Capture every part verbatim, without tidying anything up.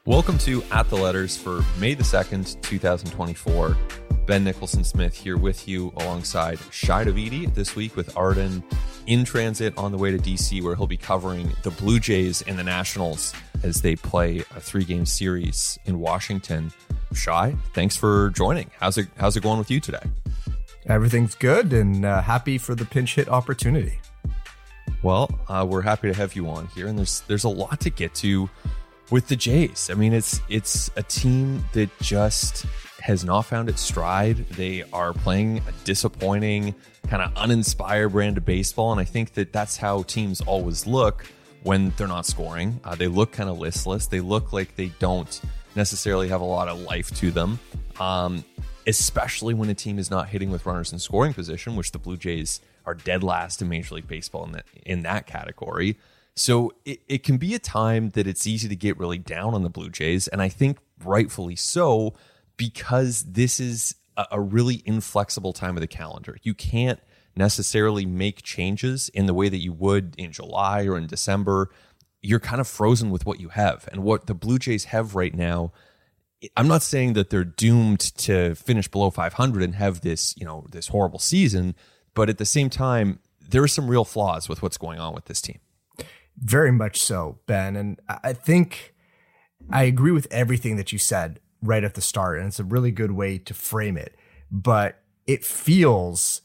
Welcome to At the Letters for May the second, twenty twenty-four. Ben Nicholson-Smith here with you alongside Shai Davidi this week with Arden in transit on the way to D C, where he'll be covering the Blue Jays and the Nationals as they play a three-game series in Washington. Shai, thanks for joining. How's it how's it going with you today? Everything's good and uh, happy for the pinch hit opportunity. Well, uh, we're happy to have you on here, and there's there's a lot to get to with the Jays. I mean, it's it's a team that just has not found its stride. They are playing a disappointing, kind of uninspired brand of baseball, and I think that that's how teams always look when they're not scoring. Uh, they look kind of listless. They look like they don't necessarily have a lot of life to them, um, especially when a team is not hitting with runners in scoring position, which the Blue Jays are dead last in Major League Baseball in that, in that category. So it, it can be a time that it's easy to get really down on the Blue Jays, and I think rightfully so, because this is a, a really inflexible time of the calendar. You can't necessarily make changes in the way that you would in July or in December. You're kind of frozen with what you have. And what the Blue Jays have right now, I'm not saying that they're doomed to finish below five hundred and have this, you know, this horrible season, but at the same time, there are some real flaws with what's going on with this team. Very much so, Ben. And I think I agree with everything that you said right at the start, and it's a really good way to frame it. But it feels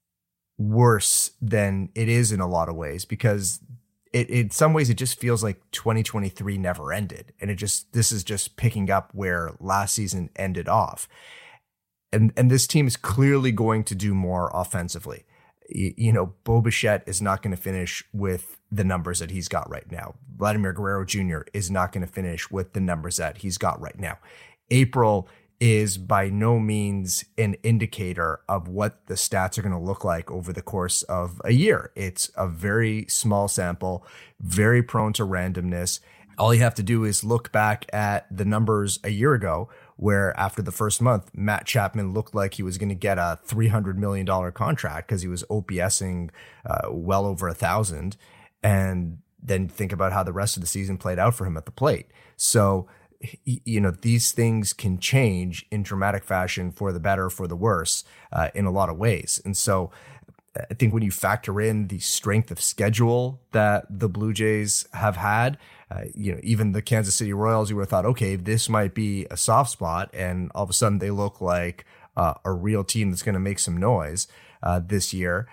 worse than it is in a lot of ways, because it, in some ways it just feels like twenty twenty-three never ended. And it just, this is just picking up where last season ended off. And, and this team is clearly going to do more offensively. You, you know, Bo Bichette is not going to finish with the numbers that he's got right now. Vladimir Guerrero Junior is not going to finish with the numbers that he's got right now. April is by no means an indicator of what the stats are going to look like over the course of a year. It's a very small sample, very prone to randomness. All you have to do is look back at the numbers a year ago, where after the first month, Matt Chapman looked like he was going to get a three hundred million dollars contract because he was OPSing uh, well over a thousand. And then think about how the rest of the season played out for him at the plate. So, you know, these things can change in dramatic fashion for the better, for the worse, uh, in a lot of ways. And so I think when you factor in the strength of schedule that the Blue Jays have had, uh, you know, even the Kansas City Royals, you would have thought, okay, this might be a soft spot. And all of a sudden they look like uh, a real team that's going to make some noise uh, this year.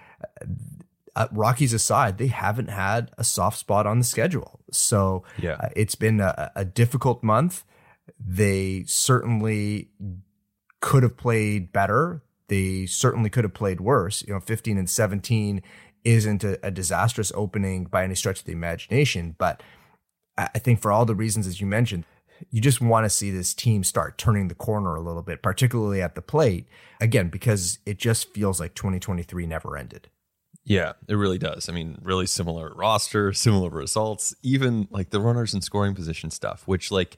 Uh, Rockies aside, they haven't had a soft spot on the schedule. So yeah. uh, it's been a, a difficult month. They certainly could have played better. They certainly could have played worse. You know, fifteen and seventeen isn't a, a disastrous opening by any stretch of the imagination. But I think for all the reasons, as you mentioned, you just want to see this team start turning the corner a little bit, particularly at the plate. Again, because it just feels like twenty twenty-three never ended. Yeah, it really does. I mean, really similar roster, similar results, even like the runners in scoring position stuff, which like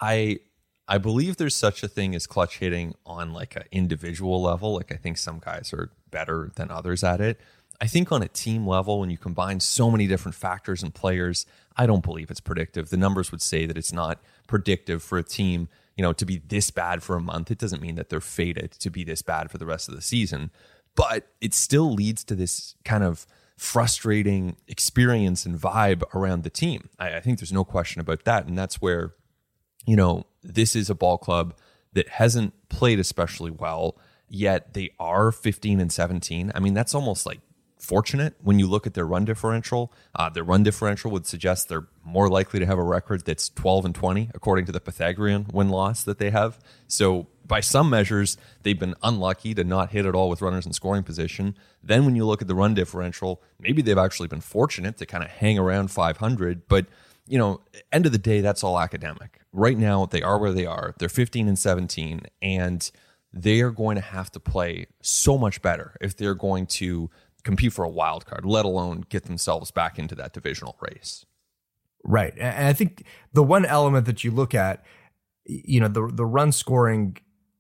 I I believe there's such a thing as clutch hitting on like an individual level. Like I think some guys are better than others at it. I think on a team level, when you combine so many different factors and players, I don't believe it's predictive. The numbers would say that it's not predictive for a team, you know, to be this bad for a month. It doesn't mean that they're fated to be this bad for the rest of the season. But it still leads to this kind of frustrating experience and vibe around the team. I, I think there's no question about that. And that's where, you know, this is a ball club that hasn't played especially well, yet they are fifteen and seventeen. I mean, that's almost like fortunate when you look at their run differential. Uh, their run differential would suggest they're more likely to have a record that's twelve and twenty, according to the Pythagorean win-loss that they have. So by some measures, they've been unlucky to not hit at all with runners in scoring position. Then when you look at the run differential, maybe they've actually been fortunate to kind of hang around five hundred. But, you know, end of the day, that's all academic. Right now, they are where they are. They're fifteen and seventeen, and they are going to have to play so much better if they're going to compete for a wild card, let alone get themselves back into that divisional race. Right. And I think the one element that you look at, you know, the the run scoring,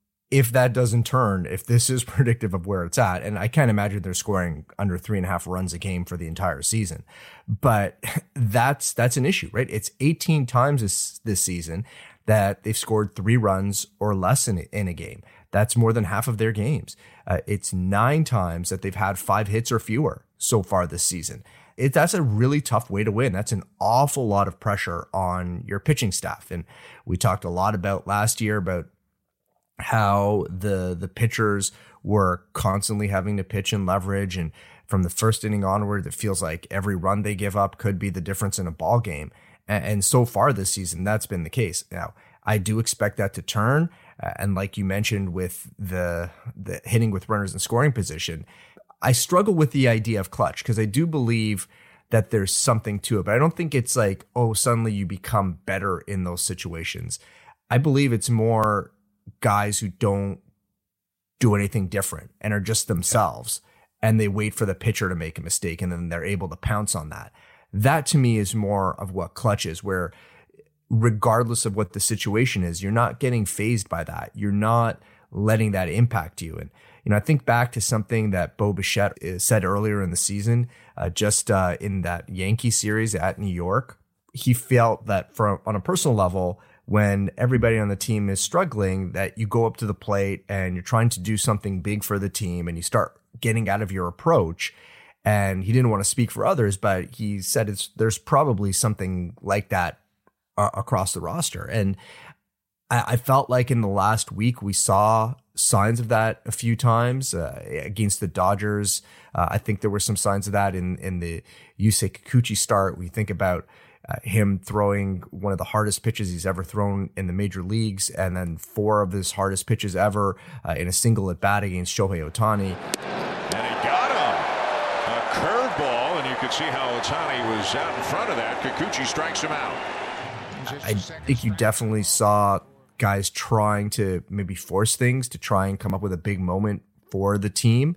if that doesn't turn, if this is predictive of where it's at, and I can't imagine they're scoring under three and a half runs a game for the entire season, but that's that's an issue, right? It's eighteen times this, this season that they've scored three runs or less in, in a game. That's more than half of their games. Uh, it's nine times that they've had five hits or fewer so far this season. It, that's a really tough way to win. That's an awful lot of pressure on your pitching staff. And we talked a lot about last year about how the the pitchers were constantly having to pitch and leverage. And from the first inning onward, it feels like every run they give up could be the difference in a ball game. And, and so far this season, that's been the case. Now, I do expect that to turn. Uh, and like you mentioned with the, the hitting with runners in scoring position, I struggle with the idea of clutch because I do believe that there's something to it. But I don't think it's like, oh, suddenly you become better in those situations. I believe it's more guys who don't do anything different and are just themselves, and they wait for the pitcher to make a mistake and then they're able to pounce on that. That to me is more of what clutch is, where regardless of what the situation is, you're not getting phased by that. You're not letting that impact you. And, you know, I think back to something that Bo Bichette said earlier in the season, uh, just uh, in that Yankee series at New York. He felt that from on a personal level, when everybody on the team is struggling, that you go up to the plate and you're trying to do something big for the team and you start getting out of your approach. And he didn't want to speak for others, but he said it's there's probably something like that uh, across the roster. And I, I felt like in the last week we saw signs of that a few times uh, against the Dodgers. Uh, I think there were some signs of that in, in the Yusei Kikuchi start. We think about Uh, him throwing one of the hardest pitches he's ever thrown in the major leagues, and then four of his hardest pitches ever uh, in a single at bat against Shohei Ohtani. And he got him. A curveball, and you could see how Ohtani was out in front of that. Kikuchi strikes him out. I think you definitely saw guys trying to maybe force things to try and come up with a big moment for the team.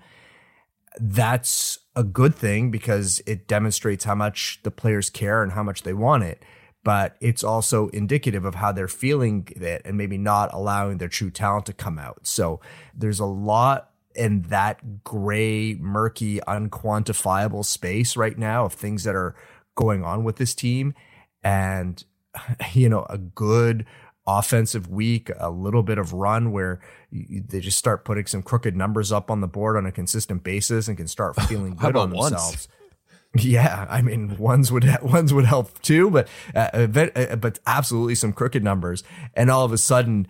That's a good thing because it demonstrates how much the players care and how much they want it. But it's also indicative of how they're feeling it and maybe not allowing their true talent to come out. So there's a lot in that gray, murky, unquantifiable space right now of things that are going on with this team. And, you know, a good offensive week, a little bit of run where you, they just start putting some crooked numbers up on the board on a consistent basis and can start feeling good on themselves. Once? Yeah, I mean, ones would ones would help too, but uh, but absolutely some crooked numbers, and all of a sudden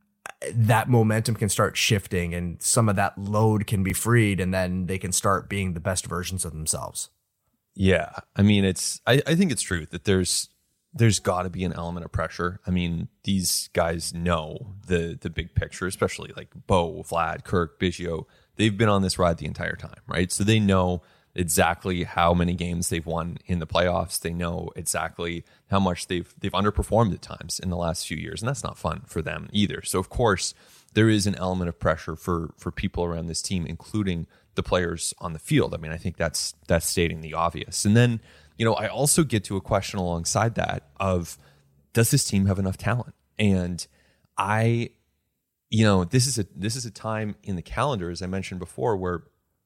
that momentum can start shifting, and some of that load can be freed, and then they can start being the best versions of themselves. Yeah, I mean, it's I, I think it's true that there's. There's got to be an element of pressure. I mean, these guys know the the big picture, especially like Bo, Vlad, Kirk, Biggio. They've been on this ride the entire time, right? So they know exactly how many games they've won in the playoffs. They know exactly how much they've they've underperformed at times in the last few years, and that's not fun for them either. So of course, there is an element of pressure for for people around this team, including the players on the field. I mean, I think that's that's stating the obvious. And then, you know, I also get to a question alongside that of, does this team have enough talent? And I, you know, this is a this is a time in the calendar, as I mentioned before, where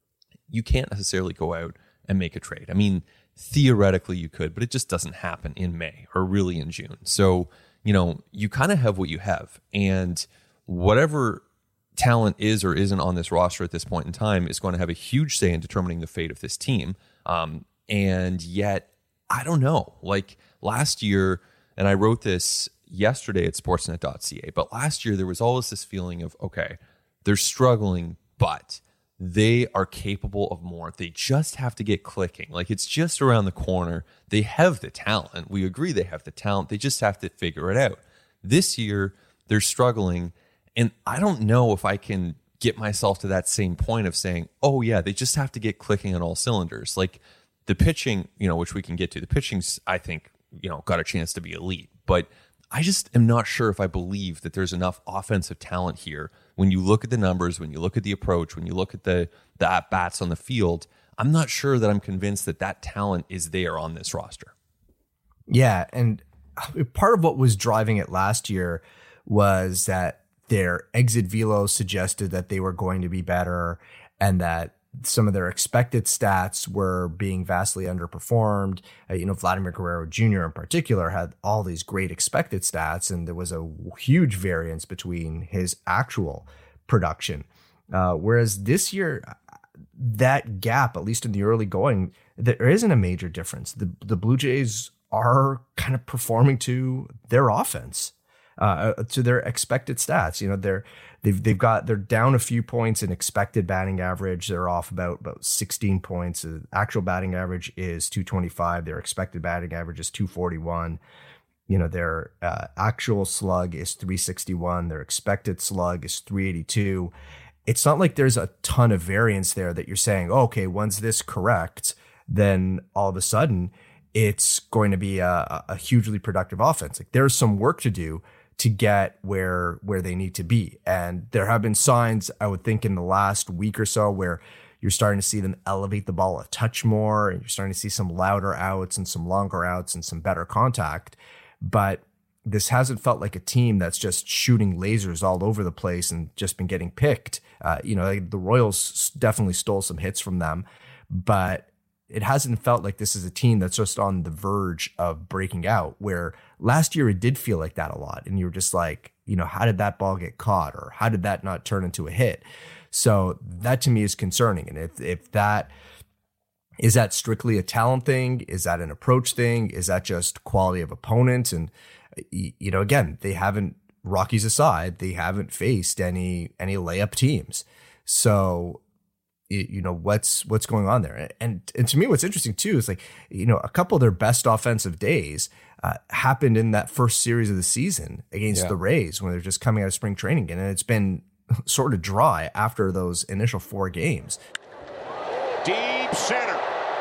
you can't necessarily go out and make a trade. I mean, theoretically you could, but it just doesn't happen in May or really in June. So, you know, you kind of have what you have, and whatever talent is or isn't on this roster at this point in time is going to have a huge say in determining the fate of this team. Um, And yet, I don't know, like last year, and I wrote this yesterday at sportsnet dot c a, but last year there was always this feeling of, okay, they're struggling, but they are capable of more. They just have to get clicking. Like, it's just around the corner. They have the talent. We agree they have the talent. They just have to figure it out. This year, they're struggling, and I don't know if I can get myself to that same point of saying, oh yeah, they just have to get clicking on all cylinders. Like, the pitching, you know, which we can get to, the pitching's, I think, you know, got a chance to be elite. But I just am not sure if I believe that there's enough offensive talent here. When you look at the numbers, when you look at the approach, when you look at the, the at-bats on the field, I'm not sure that I'm convinced that that talent is there on this roster. Yeah, and part of what was driving it last year was that their exit velo suggested that they were going to be better, and that some of their expected stats were being vastly underperformed. Uh, you know, Vladimir Guerrero Junior in particular had all these great expected stats, and there was a huge variance between his actual production. Uh, whereas this year, that gap, at least in the early going, there isn't a major difference. The the Blue Jays are kind of performing to their offense, uh, to their expected stats. You know, they're they've they've got they're down a few points in expected batting average. They're off about about sixteen points. The actual batting average is two twenty-five. Their expected batting average is two forty-one. You know, their uh, actual slug is three sixty-one. Their expected slug is three eighty-two. It's not like there's a ton of variance there that you're saying, oh, okay, once this correct, then all of a sudden it's going to be a, a hugely productive offense. Like, there's some work to do to get where where they need to be. And there have been signs, I would think, in the last week or so where you're starting to see them elevate the ball a touch more, and you're starting to see some louder outs and some longer outs and some better contact. But this hasn't felt like a team that's just shooting lasers all over the place and just been getting picked. Uh, you know, the Royals definitely stole some hits from them, but it hasn't felt like this is a team that's just on the verge of breaking out, where last year it did feel like that a lot. And you were just like, you know, how did that ball get caught, or how did that not turn into a hit? So that to me is concerning. And if, if that, is that strictly a talent thing? Is that an approach thing? Is that just quality of opponent? And, you know, again, they haven't, Rockies aside, they haven't faced any any layup teams. So, you know, what's what's going on there? And and to me, what's interesting too is, like, you know, a couple of their best offensive days uh, happened in that first series of the season against yeah. the Rays, when they're just coming out of spring training, and it's been sort of dry after those initial four games. Deep center.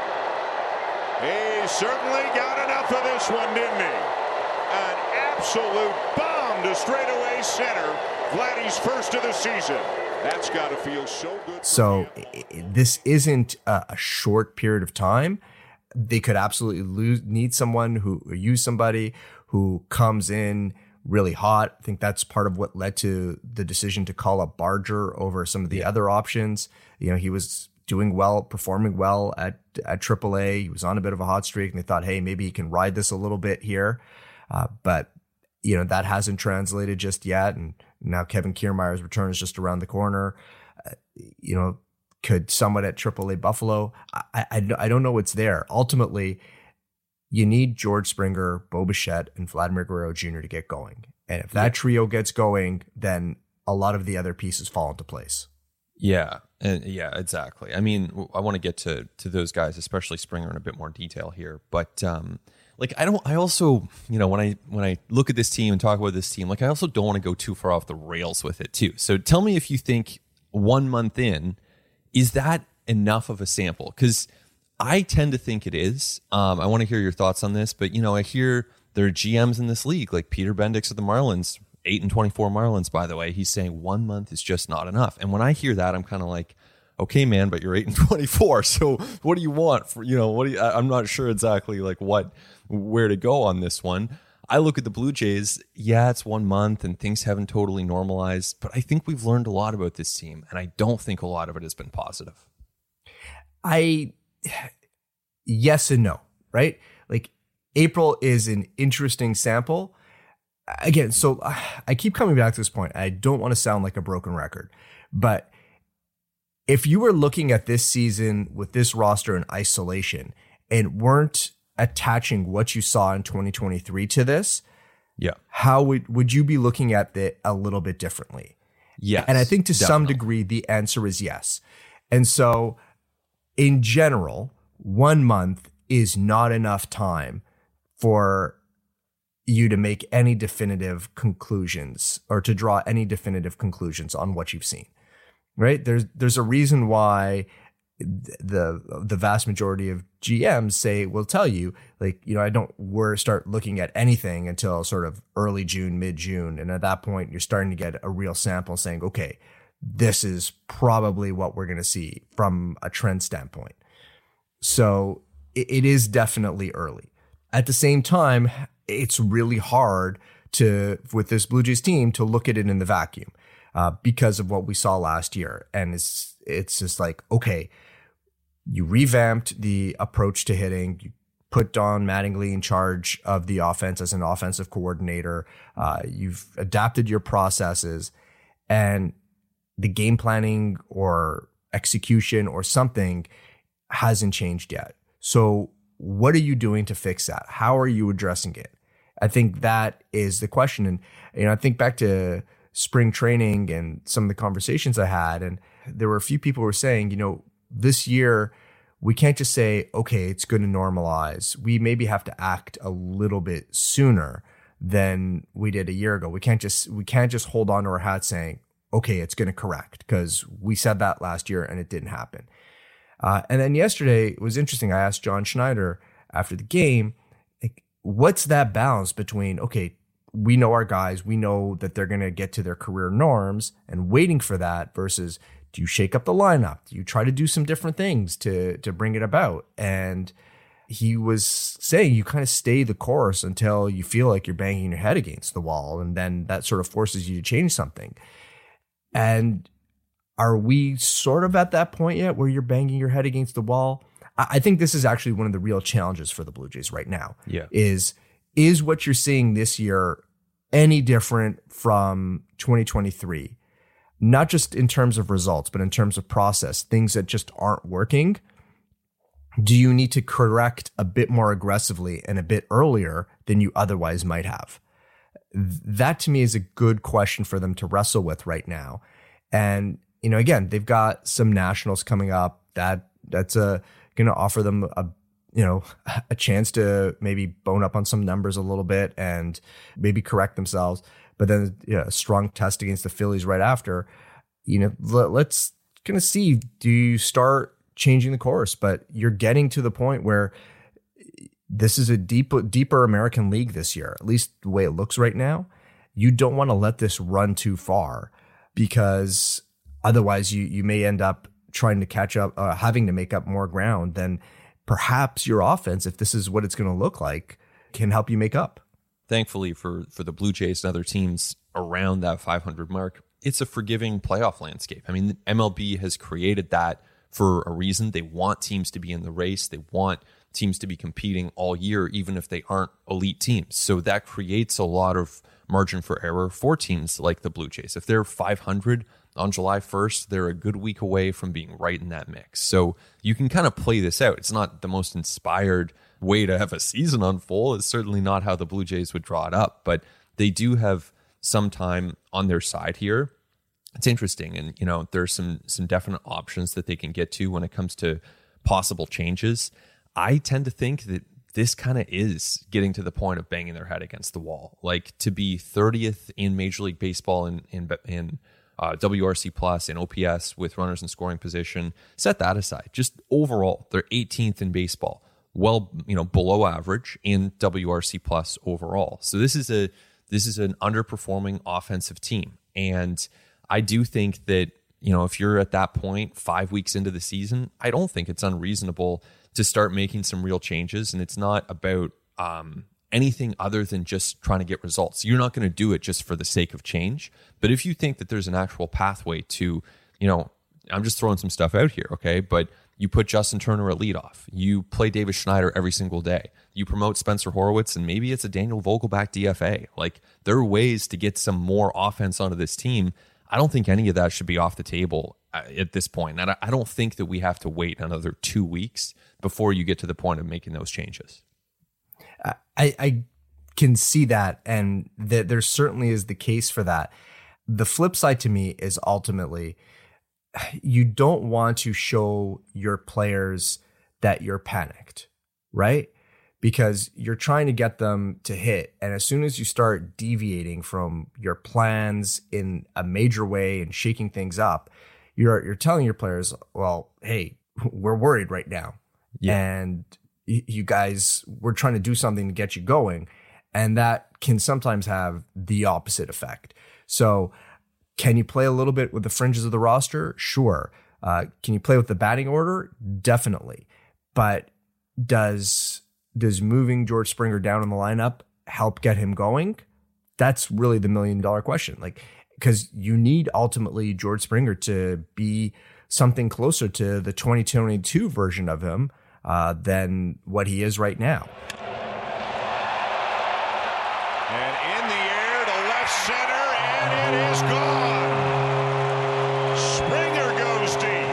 He certainly got enough of this one, didn't he? An absolute bomb to straightaway center. Vladdy's first of the season. That's got to feel so good. So it, this isn't a, a short period of time. They could absolutely lose, need someone who, or use somebody who comes in really hot. I think that's part of what led to the decision to call up Barger over some of the yeah. other options. You know, he was doing well, performing well at, at triple A. He was on a bit of a hot streak, and they thought, hey, maybe he can ride this a little bit here. Uh, but, you know, that hasn't translated just yet. And now Kevin Kiermaier's return is just around the corner. Uh, you know, could someone at triple A Buffalo? I, I, I don't know what's there. Ultimately, you need George Springer, Bo Bichette, and Vladimir Guerrero Junior to get going. And if that yeah. trio gets going, then a lot of the other pieces fall into place. Yeah, and yeah, exactly. I mean, I want to get to to those guys, especially Springer, in a bit more detail here. But um, like, I don't. I also, you know, when I when I look at this team and talk about this team, like, I also don't want to go too far off the rails with it too. So tell me if you think one month in, is that enough of a sample? Because I tend to think it is. Um, I want to hear your thoughts on this. But, you know, I hear there are G Ms in this league, like Peter Bendix of the Marlins. eight and twenty-four Marlins, by the way. He's saying one month is just not enough. And when I hear that, I'm kind of like, okay, man, but you're eight and twenty-four. So what do you want for, you know, what do you, I'm not sure exactly like what, where to go on this one. I look at the Blue Jays. Yeah, it's one month and things haven't totally normalized, but I think we've learned a lot about this team. And I don't think a lot of it has been positive. I, yes and no, right? Like, April is an interesting sample. Again, so I keep coming back to this point. I don't want to sound like a broken record, but if you were looking at this season with this roster in isolation and weren't attaching what you saw in twenty twenty-three to this, yeah, how would, would you be looking at it a little bit differently? Yes. And I think to definitely. some degree, the answer is yes. And so in general, one month is not enough time for you to make any definitive conclusions or to draw any definitive conclusions on what you've seen, right? There's there's a reason why the the vast majority of G Ms say, will tell you, like, you know, I don't we're start looking at anything until sort of early June, mid June. And at that point, you're starting to get a real sample saying, okay, this is probably what we're going to see from a trend standpoint. So it, it is definitely early. At the same time, it's really hard to, with this Blue Jays team, to look at it in the vacuum uh, because of what we saw last year. And it's, it's just like, okay, you revamped the approach to hitting. You put Don Mattingly in charge of the offense as an offensive coordinator. Uh, you've adapted your processes, and the game planning or execution or something hasn't changed yet. So what are you doing to fix that? How are you addressing it? I think that is the question. And, you know, I think back to spring training and some of the conversations I had, and there were a few people who were saying, you know, this year we can't just say, okay, it's going to normalize. We maybe have to act a little bit sooner than we did a year ago. We can't just, we can't just hold on to our hat saying, okay, it's going to correct, because we said that last year and it didn't happen. Uh, and then yesterday it was interesting. I asked John Schneider after the game, like, what's that balance between, okay, we know our guys, we know that they're going to get to their career norms and waiting for that, versus do you shake up the lineup? Do you try to do some different things to, to bring it about? And he was saying you kind of stay the course until you feel like you're banging your head against the wall. And then that sort of forces you to change something. And are we sort of at that point yet where you're banging your head against the wall? I think this is actually one of the real challenges for the Blue Jays right now. Yeah. Is, is what you're seeing this year any different from twenty twenty-three? Not just in terms of results, but in terms of process, things that just aren't working. Do you need to correct a bit more aggressively and a bit earlier than you otherwise might have? That to me is a good question for them to wrestle with right now. And, you know, again, they've got some nationals coming up that that's a, going to offer them a, you know, a chance to maybe bone up on some numbers a little bit and maybe correct themselves. But then, you know, a strong test against the Phillies right after. You know, let, let's kind of see, do you start changing the course? But you're getting to the point where this is a deep, deeper American League this year, at least the way it looks right now. You don't want to let this run too far, because otherwise you you may end up trying to catch up, uh, having to make up more ground than perhaps your offense, if this is what it's going to look like, can help you make up. Thankfully for for the Blue Jays and other teams around that five hundred mark, it's a forgiving playoff landscape. I mean, M L B has created that for a reason. They want teams to be in the race. They want teams to be competing all year, even if they aren't elite teams. So that creates a lot of margin for error for teams like the Blue Jays. If they're five hundred on July first, they're a good week away from being right in that mix. So you can kind of play this out. It's not the most inspired way to have a season unfold. It's certainly not how the Blue Jays would draw it up, but they do have some time on their side here. It's interesting. And, you know, there's some some definite options that they can get to when it comes to possible changes. I tend to think that this kind of is getting to the point of banging their head against the wall. Like, to be thirtieth in Major League Baseball in in, in uh, W R C plus and O P S with runners in scoring position, set that aside. Just overall, they're eighteenth in baseball, well, you know, below average in W R C plus overall. So this is a this is an underperforming offensive team, and I do think that, you know, if you're at that point five weeks into the season, I don't think it's unreasonable to start making some real changes. And it's not about um, anything other than just trying to get results. You're not going to do it just for the sake of change. But if you think that there's an actual pathway to, you know, I'm just throwing some stuff out here, okay? But you put Justin Turner at leadoff. You play Davis Schneider every single day. You promote Spencer Horwitz, and maybe it's a Daniel Vogelbach D F A. Like, there are ways to get some more offense onto this team. I don't think any of that should be off the table at this point. And I don't think that we have to wait another two weeks before you get to the point of making those changes. I, I can see that, and that there certainly is the case for that. The flip side to me is ultimately, you don't want to show your players that you're panicked, right? Because you're trying to get them to hit. And as soon as you start deviating from your plans in a major way and shaking things up, you're you're telling your players, well, hey, we're worried right now. Yeah. And you guys, we're trying to do something to get you going. And that can sometimes have the opposite effect. So can you play a little bit with the fringes of the roster? Sure. Uh, can you play with the batting order? Definitely. But does... Does moving George Springer down in the lineup help get him going? That's really the million dollar question. Like, because you need ultimately George Springer to be something closer to the twenty twenty-two version of him uh, than what he is right now. And in the air to left center, and it is gone. Springer goes deep.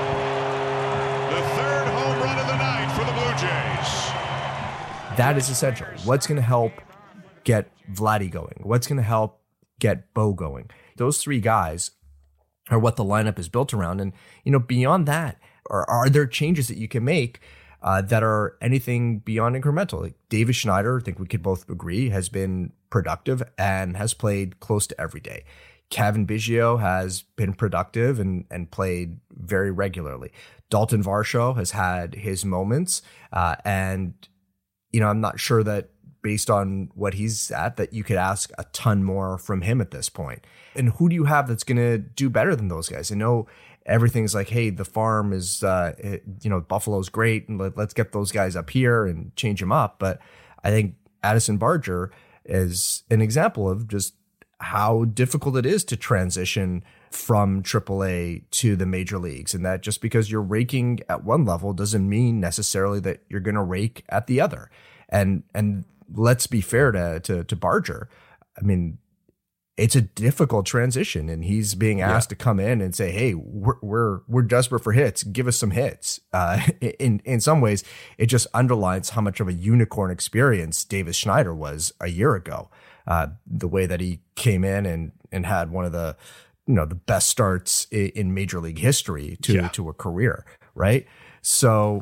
The third home run of the night for the Blue Jays. That is essential. What's going to help get Vladdy going? What's going to help get Bo going? Those three guys are what the lineup is built around. And, you know, beyond that, are, are there changes that you can make uh, that are anything beyond incremental? Like Davis Schneider, I think we could both agree, has been productive and has played close to every day. Cavan Biggio has been productive and, and played very regularly. Dalton Varsho has had his moments. Uh, and, you know, I'm not sure that based on what he's at, that you could ask a ton more from him at this point. And who do you have that's going to do better than those guys? I know everything's like, hey, the farm is, uh, it, you know, Buffalo's great, and let, let's get those guys up here and change them up. But I think Addison Barger is an example of just how difficult it is to transition from triple A to the major leagues. And that just because you're raking at one level doesn't mean necessarily that you're going to rake at the other. And, and, let's be fair to, to, to Barger. I mean, it's a difficult transition, and he's being asked yeah. to come in and say, hey, we're, we're, we're desperate for hits. Give us some hits. Uh, in, in some ways, it just underlines how much of a unicorn experience Davis Schneider was a year ago. Uh, the way that he came in and, and had one of the, you know, the best starts in, in major league history to, yeah. to a career. Right. So,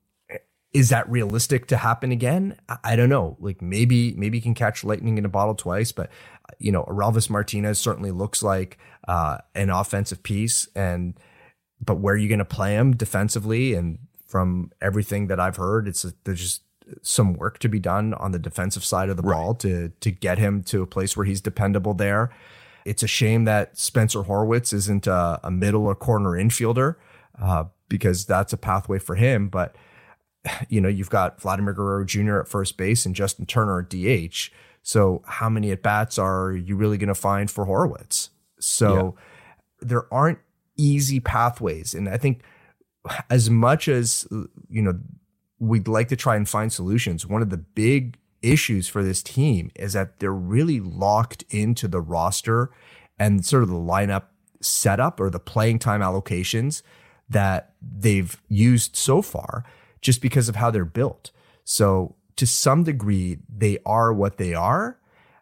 is that realistic to happen again? I don't know. Like maybe, maybe you can catch lightning in a bottle twice, but you know, Aurelvis Martinez certainly looks like uh, an offensive piece. And, but where are you going to play him defensively? And from everything that I've heard, it's a, there's just some work to be done on the defensive side of the right. ball to, to get him to a place where he's dependable there. It's a shame that Spencer Horwitz isn't a, a middle or corner infielder uh, because that's a pathway for him. But you know, you've got Vladimir Guerrero Junior at first base and Justin Turner at D H. So how many at-bats are you really going to find for Horwitz? So yeah. there aren't easy pathways. And I think as much as, you know, we'd like to try and find solutions, one of the big issues for this team is that they're really locked into the roster and sort of the lineup setup or the playing time allocations that they've used so far, just because of how they're built. So to some degree, they are what they are.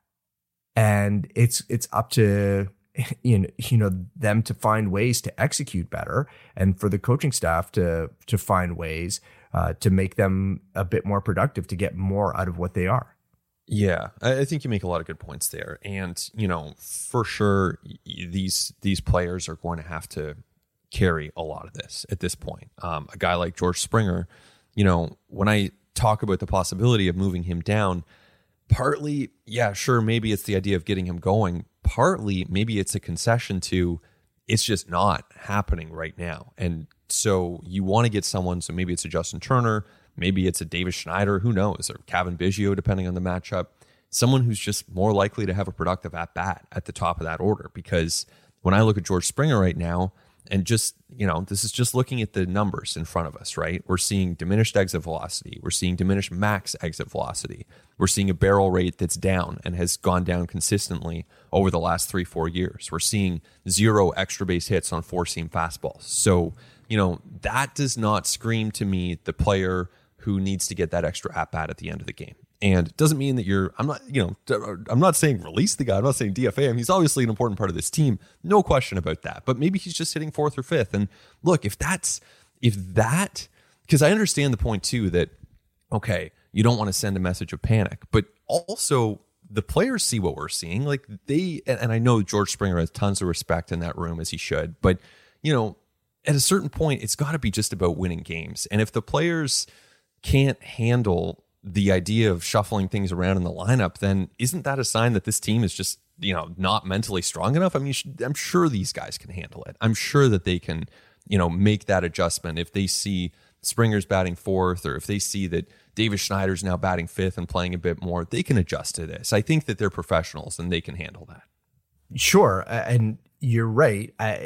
And it's it's up to you know, you know them to find ways to execute better, and for the coaching staff to to find ways uh, to make them a bit more productive, to get more out of what they are. Yeah, I think you make a lot of good points there. And, you know, for sure, these these players are going to have to carry a lot of this at this point. Um, a guy like George Springer, you know, when I talk about the possibility of moving him down, partly, yeah, sure, maybe it's the idea of getting him going. Partly, maybe it's a concession to it's just not happening right now. And so you want to get someone, so maybe it's a Justin Turner, maybe it's a Davis Schneider, who knows, or Cavan Biggio, depending on the matchup, someone who's just more likely to have a productive at-bat at the top of that order. Because when I look at George Springer right now, and just, you know, this is just looking at the numbers in front of us, right? We're seeing diminished exit velocity. We're seeing diminished max exit velocity. We're seeing a barrel rate that's down and has gone down consistently over the last three, four years. We're seeing zero extra base hits on four-seam fastballs. So, you know, that does not scream to me the player who needs to get that extra at-bat at the end of the game. And it doesn't mean that you're, I'm not, you know, I'm not saying release the guy. I'm not saying D F A him. He's obviously an important part of this team. No question about that. But maybe he's just hitting fourth or fifth. And look, if that's, if that, because I understand the point too that, okay, you don't want to send a message of panic, but also the players see what we're seeing. Like they, and I know George Springer has tons of respect in that room, as he should, but, you know, at a certain point, it's got to be just about winning games. And if the players can't handle the idea of shuffling things around in the lineup, then isn't that a sign that this team is just, you know, not mentally strong enough? I mean, I'm sure these guys can handle it. I'm sure that they can, you know, make that adjustment if they see Springer's batting fourth, or if they see that Davis Schneider's now batting fifth and playing a bit more, they can adjust to this. I think that they're professionals and they can handle that. Sure. And you're right. I,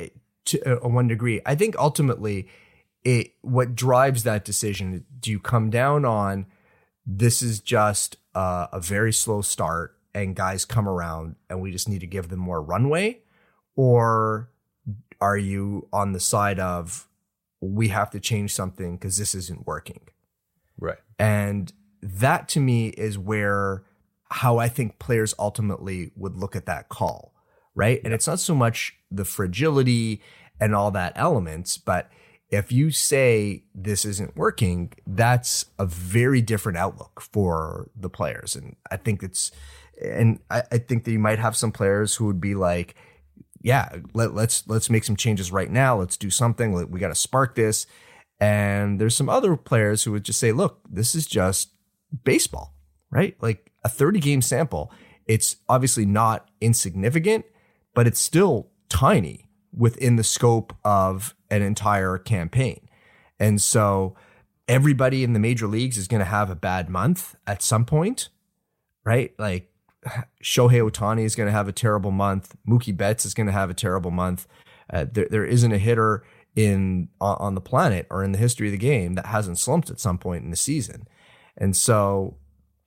to a one degree. I think ultimately it what drives that decision, do you come down on this is just uh, a very slow start and guys come around and we just need to give them more runway? Or are you on the side of we have to change something because this isn't working? Right. And that to me is where how I think players ultimately would look at that call, right? And it's not so much the fragility and all that elements, but if you say this isn't working, that's a very different outlook for the players. And I think it's, and I, I think that you might have some players who would be like, yeah, let, let's let's make some changes right now. Let's do something. We got to spark this. And there's some other players who would just say, look, this is just baseball, right? Like a thirty game sample. It's obviously not insignificant, but it's still tiny within the scope of an entire campaign. And so everybody in the major leagues is going to have a bad month at some point, right? Like Shohei Ohtani is going to have a terrible month. Mookie Betts is going to have a terrible month. Uh, there, there isn't a hitter in on, on the planet or in the history of the game that hasn't slumped at some point in the season. And so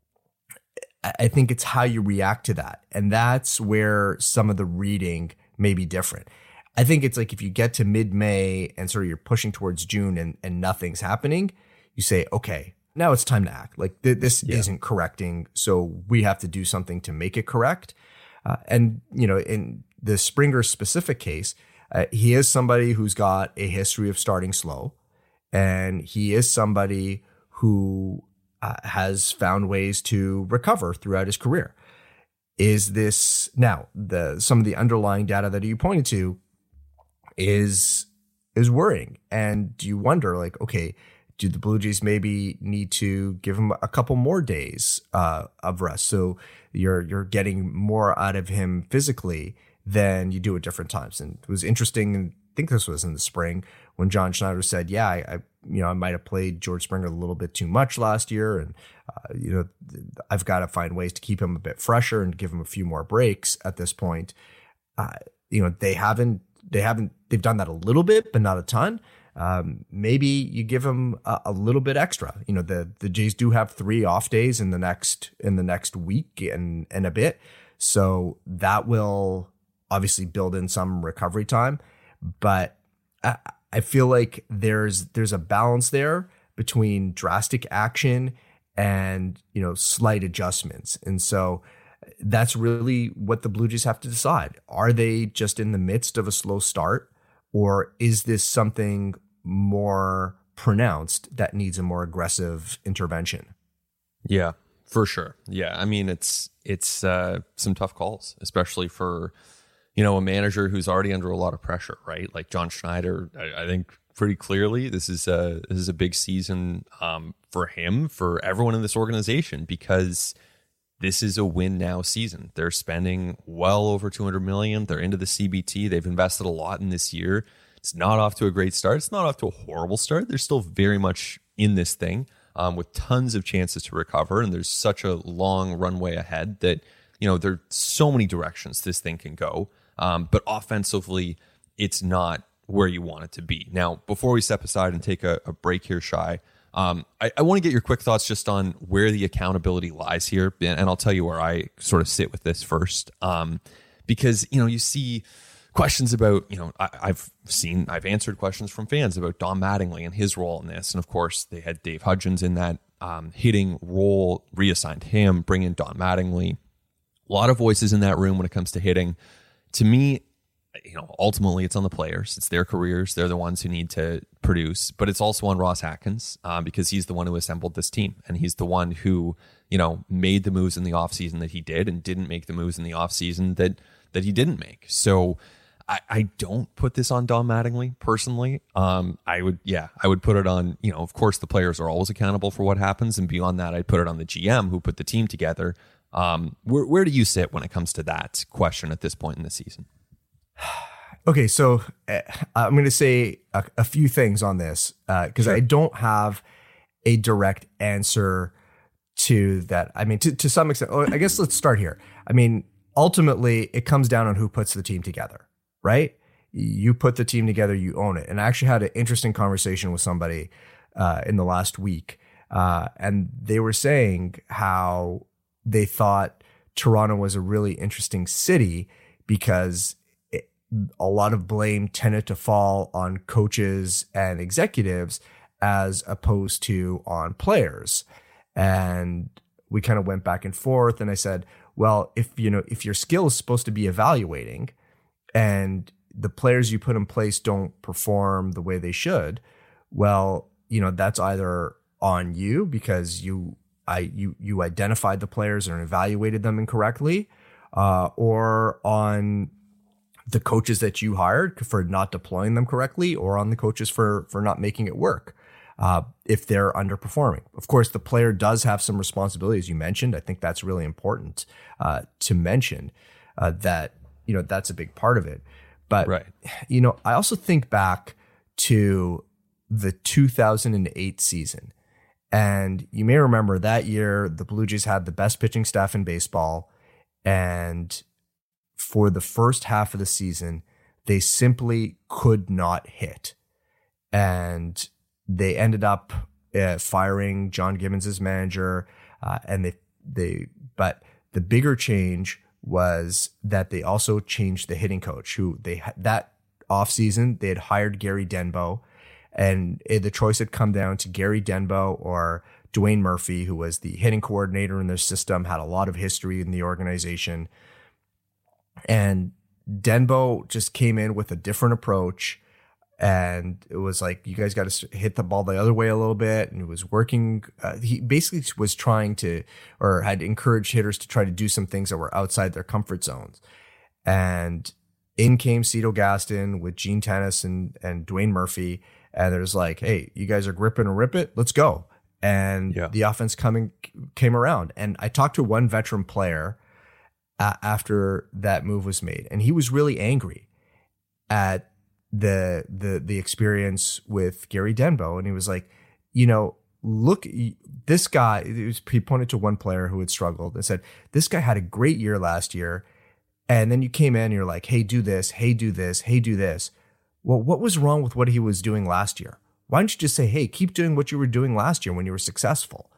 I think it's how you react to that. And that's where some of the reading may be different. I think it's like if you get to mid-May and sort of you're pushing towards June and, and nothing's happening, you say, okay, now it's time to act. Like th- this yeah. isn't correcting, so we have to do something to make it correct. Uh, and, you know, in the Springer specific case, uh, he is somebody who's got a history of starting slow, and he is somebody who uh, has found ways to recover throughout his career. Is this now the some of the underlying data that you pointed to is is worrying, and you wonder, like, okay, do the Blue Jays maybe need to give him a couple more days uh, of rest so you're you're getting more out of him physically than you do at different times? And it was interesting, and I think this was in the spring when John Schneider said, "Yeah, I, I you know I might have played George Springer a little bit too much last year, and uh, you know I've got to find ways to keep him a bit fresher and give him a few more breaks at this point." Uh, you know they haven't they haven't they've done that a little bit, but not a ton. Um, maybe you give him a, a little bit extra. You know, the the Jays do have three off days in the next in the next week and and a bit, so that will obviously build in some recovery time. But I, I feel like there's there's a balance there between drastic action and, you know, slight adjustments, and so that's really what the Blue Jays have to decide. Are they just in the midst of a slow start, or is this something more pronounced that needs a more aggressive intervention? Yeah, for sure. Yeah, I mean, it's it's uh, some tough calls, especially for, you know, a manager who's already under a lot of pressure, right? Like John Schneider, I, I think pretty clearly this is a this is a big season um, for him, for everyone in this organization, because this is a win now season. They're spending well over two hundred million dollars. They're into the C B T. They've invested a lot in this year. It's not off to a great start. It's not off to a horrible start. They're still very much in this thing um, with tons of chances to recover. And there's such a long runway ahead that, you know, there are so many directions this thing can go. Um, but offensively, it's not where you want it to be. Now, before we step aside and take a, a break here, Shai, Um, I, I want to get your quick thoughts just on where the accountability lies here. And, and I'll tell you where I sort of sit with this first. Um, because, you know, you see questions about, you know, I, I've seen, I've answered questions from fans about Don Mattingly and his role in this. And of course, they had Dave Hudgens in that um, hitting role, reassigned him, bring in Don Mattingly. A lot of voices in that room when it comes to hitting. To me, you know, ultimately it's on the players. It's their careers. They're the ones who need to produce, but it's also on Ross Atkins um, because he's the one who assembled this team. And he's the one who, you know, made the moves in the offseason that he did and didn't make the moves in the offseason that, that he didn't make. So I, I don't put this on Don Mattingly personally. Um, I would, yeah, I would put it on, you know, of course the players are always accountable for what happens. And beyond that, I'd put it on the G M who put the team together. Um, where, where do you sit when it comes to that question at this point in the season? Okay, so uh, I'm going to say a, a few things on this because uh, sure. I don't have a direct answer to that. I mean, to, to some extent, I guess let's start here. I mean, ultimately, it comes down on who puts the team together, right? You put the team together, you own it. And I actually had an interesting conversation with somebody uh, in the last week, uh, and they were saying how they thought Toronto was a really interesting city because it, a lot of blame tended to fall on coaches and executives as opposed to on players. And we kind of went back and forth, and I said, well, if you know if your skill is supposed to be evaluating and the players you put in place don't perform the way they should, well, you know, that's either on you because you I you you identified the players and evaluated them incorrectly, uh, or on the coaches that you hired for not deploying them correctly, or on the coaches for for not making it work. Uh, if they're underperforming. Of course, the player does have some responsibility, as you mentioned. I think that's really important uh, to mention uh, that, you know, that's a big part of it. But, right. you know, I also think back to the two thousand eight season. And you may remember that year, the Blue Jays had the best pitching staff in baseball. And for the first half of the season, they simply could not hit. And they ended up uh, firing John Gibbons as manager, uh, and they they. But the bigger change was that they also changed the hitting coach. Who they that offseason they had hired Gary Denbo, and it, the choice had come down to Gary Denbo or Dwayne Murphy, who was the hitting coordinator in their system, had a lot of history in the organization, and Denbo just came in with a different approach. And it was like, you guys got to hit the ball the other way a little bit. And it was working. Uh, he basically was trying to, or had encouraged hitters to try to do some things that were outside their comfort zones. And in came Cito Gaston with Gene Tennis and, and Dwayne Murphy. And there's like, hey, you guys are gripping and rip it. Let's go. And yeah. the offense coming came around. And I talked to one veteran player uh, after that move was made. And he was really angry at the the the experience with Gary Denbo, and he was like, you know, look, this guy, it was, he pointed to one player who had struggled and said, this guy had a great year last year, and then you came in and you're like, hey, do this, hey, do this, hey, do this. Well, what was wrong with what he was doing last year? Why don't you just say, hey, keep doing what you were doing last year when you were successful?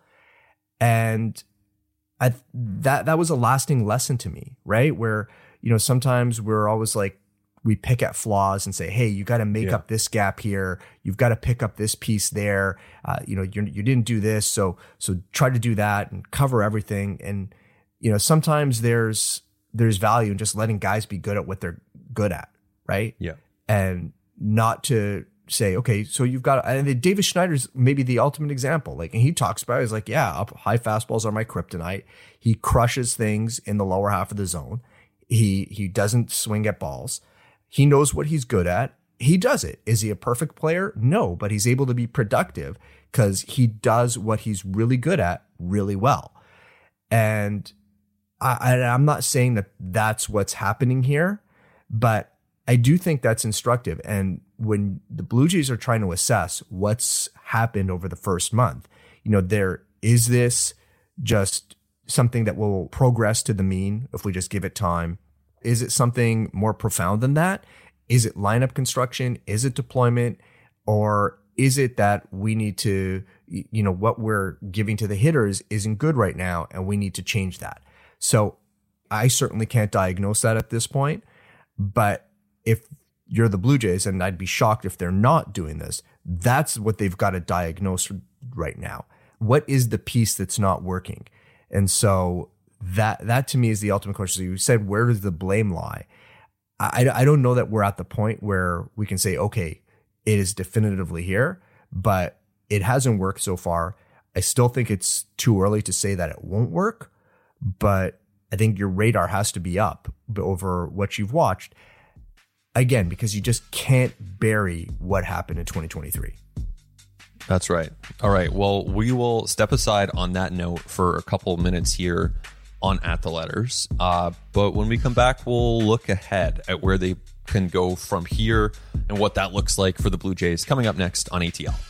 And I, that that was a lasting lesson to me, right? Where, you know, sometimes we're always like, we pick at flaws and say, hey, you got to make yeah. up this gap here. You've got to pick up this piece there. Uh, you know, you you didn't do this. So, so try to do that and cover everything. And, you know, sometimes there's, there's value in just letting guys be good at what they're good at. Right. Yeah. And not to say, okay, so you've got, and Davis Schneider's maybe the ultimate example. Like, and he talks about it, he's like, yeah, up high fastballs are my kryptonite. He crushes things in the lower half of the zone. He, he doesn't swing at balls. He knows what he's good at. He does it. Is he a perfect player? No, but he's able to be productive because he does what he's really good at really well. And I, I'm not saying that that's what's happening here, but I do think that's instructive. And when the Blue Jays are trying to assess what's happened over the first month, you know, there is this just something that will progress to the mean if we just give it time. Is it something more profound than that? Is it lineup construction? Is it deployment? Or is it that we need to, you know, what we're giving to the hitters isn't good right now and we need to change that? So I certainly can't diagnose that at this point. But if you're the Blue Jays, and I'd be shocked if they're not doing this, that's what they've got to diagnose right now. What is the piece that's not working? And so That that to me is the ultimate question. So you said, where does the blame lie? I, I don't know that we're at the point where we can say, okay, it is definitively here, but it hasn't worked so far. I still think it's too early to say that it won't work, but I think your radar has to be up over what you've watched. Again, because you just can't bury what happened in twenty twenty-three. That's right. All right. Well, we will step aside on that note for a couple minutes here on At the Letters. Uh, but when we come back, we'll look ahead at where they can go from here and what that looks like for the Blue Jays coming up next on A T L.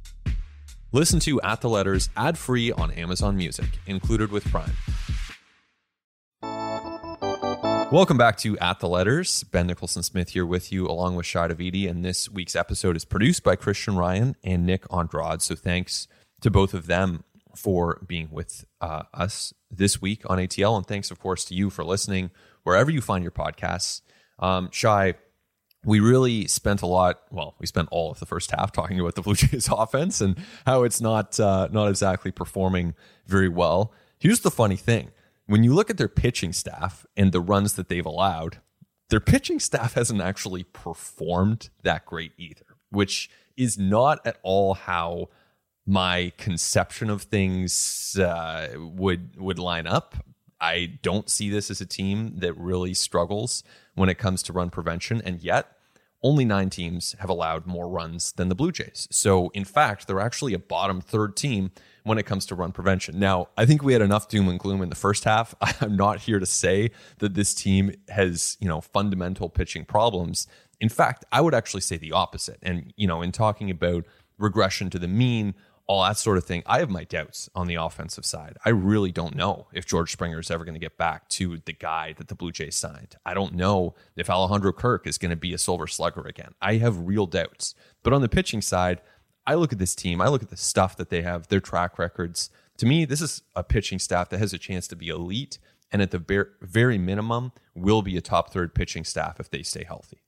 Listen to At the Letters ad-free on Amazon Music, included with Prime. Welcome back to At the Letters. Ben Nicholson-Smith here with you, along with Shai Davidi, and this week's episode is produced by Christian Ryan and Nick Andrade. So thanks to both of them for being with uh, us this week on A T L, and thanks, of course, to you for listening wherever you find your podcasts. Um, Shai, we really spent a lot, well, we spent all of the first half talking about the Blue Jays offense and how it's not uh, not exactly performing very well. Here's the funny thing. When you look at their pitching staff and the runs that they've allowed, their pitching staff hasn't actually performed that great either, which is not at all how my conception of things uh, would would line up. I don't see this as a team that really struggles when it comes to run prevention, and yet only nine teams have allowed more runs than the Blue Jays. So, in fact, they're actually a bottom third team when it comes to run prevention. Now, I think we had enough doom and gloom in the first half. I'm not here to say that this team has, you know, fundamental pitching problems. In fact, I would actually say the opposite. And, you know, in talking about regression to the mean, all that sort of thing, I have my doubts on the offensive side. I really don't know if George Springer is ever going to get back to the guy that the Blue Jays signed. I don't know if Alejandro Kirk is going to be a silver slugger again. I have real doubts. But on the pitching side, I look at this team, I look at the stuff that they have, their track records. To me, this is a pitching staff that has a chance to be elite, and at the very minimum, will be a top third pitching staff if they stay healthy.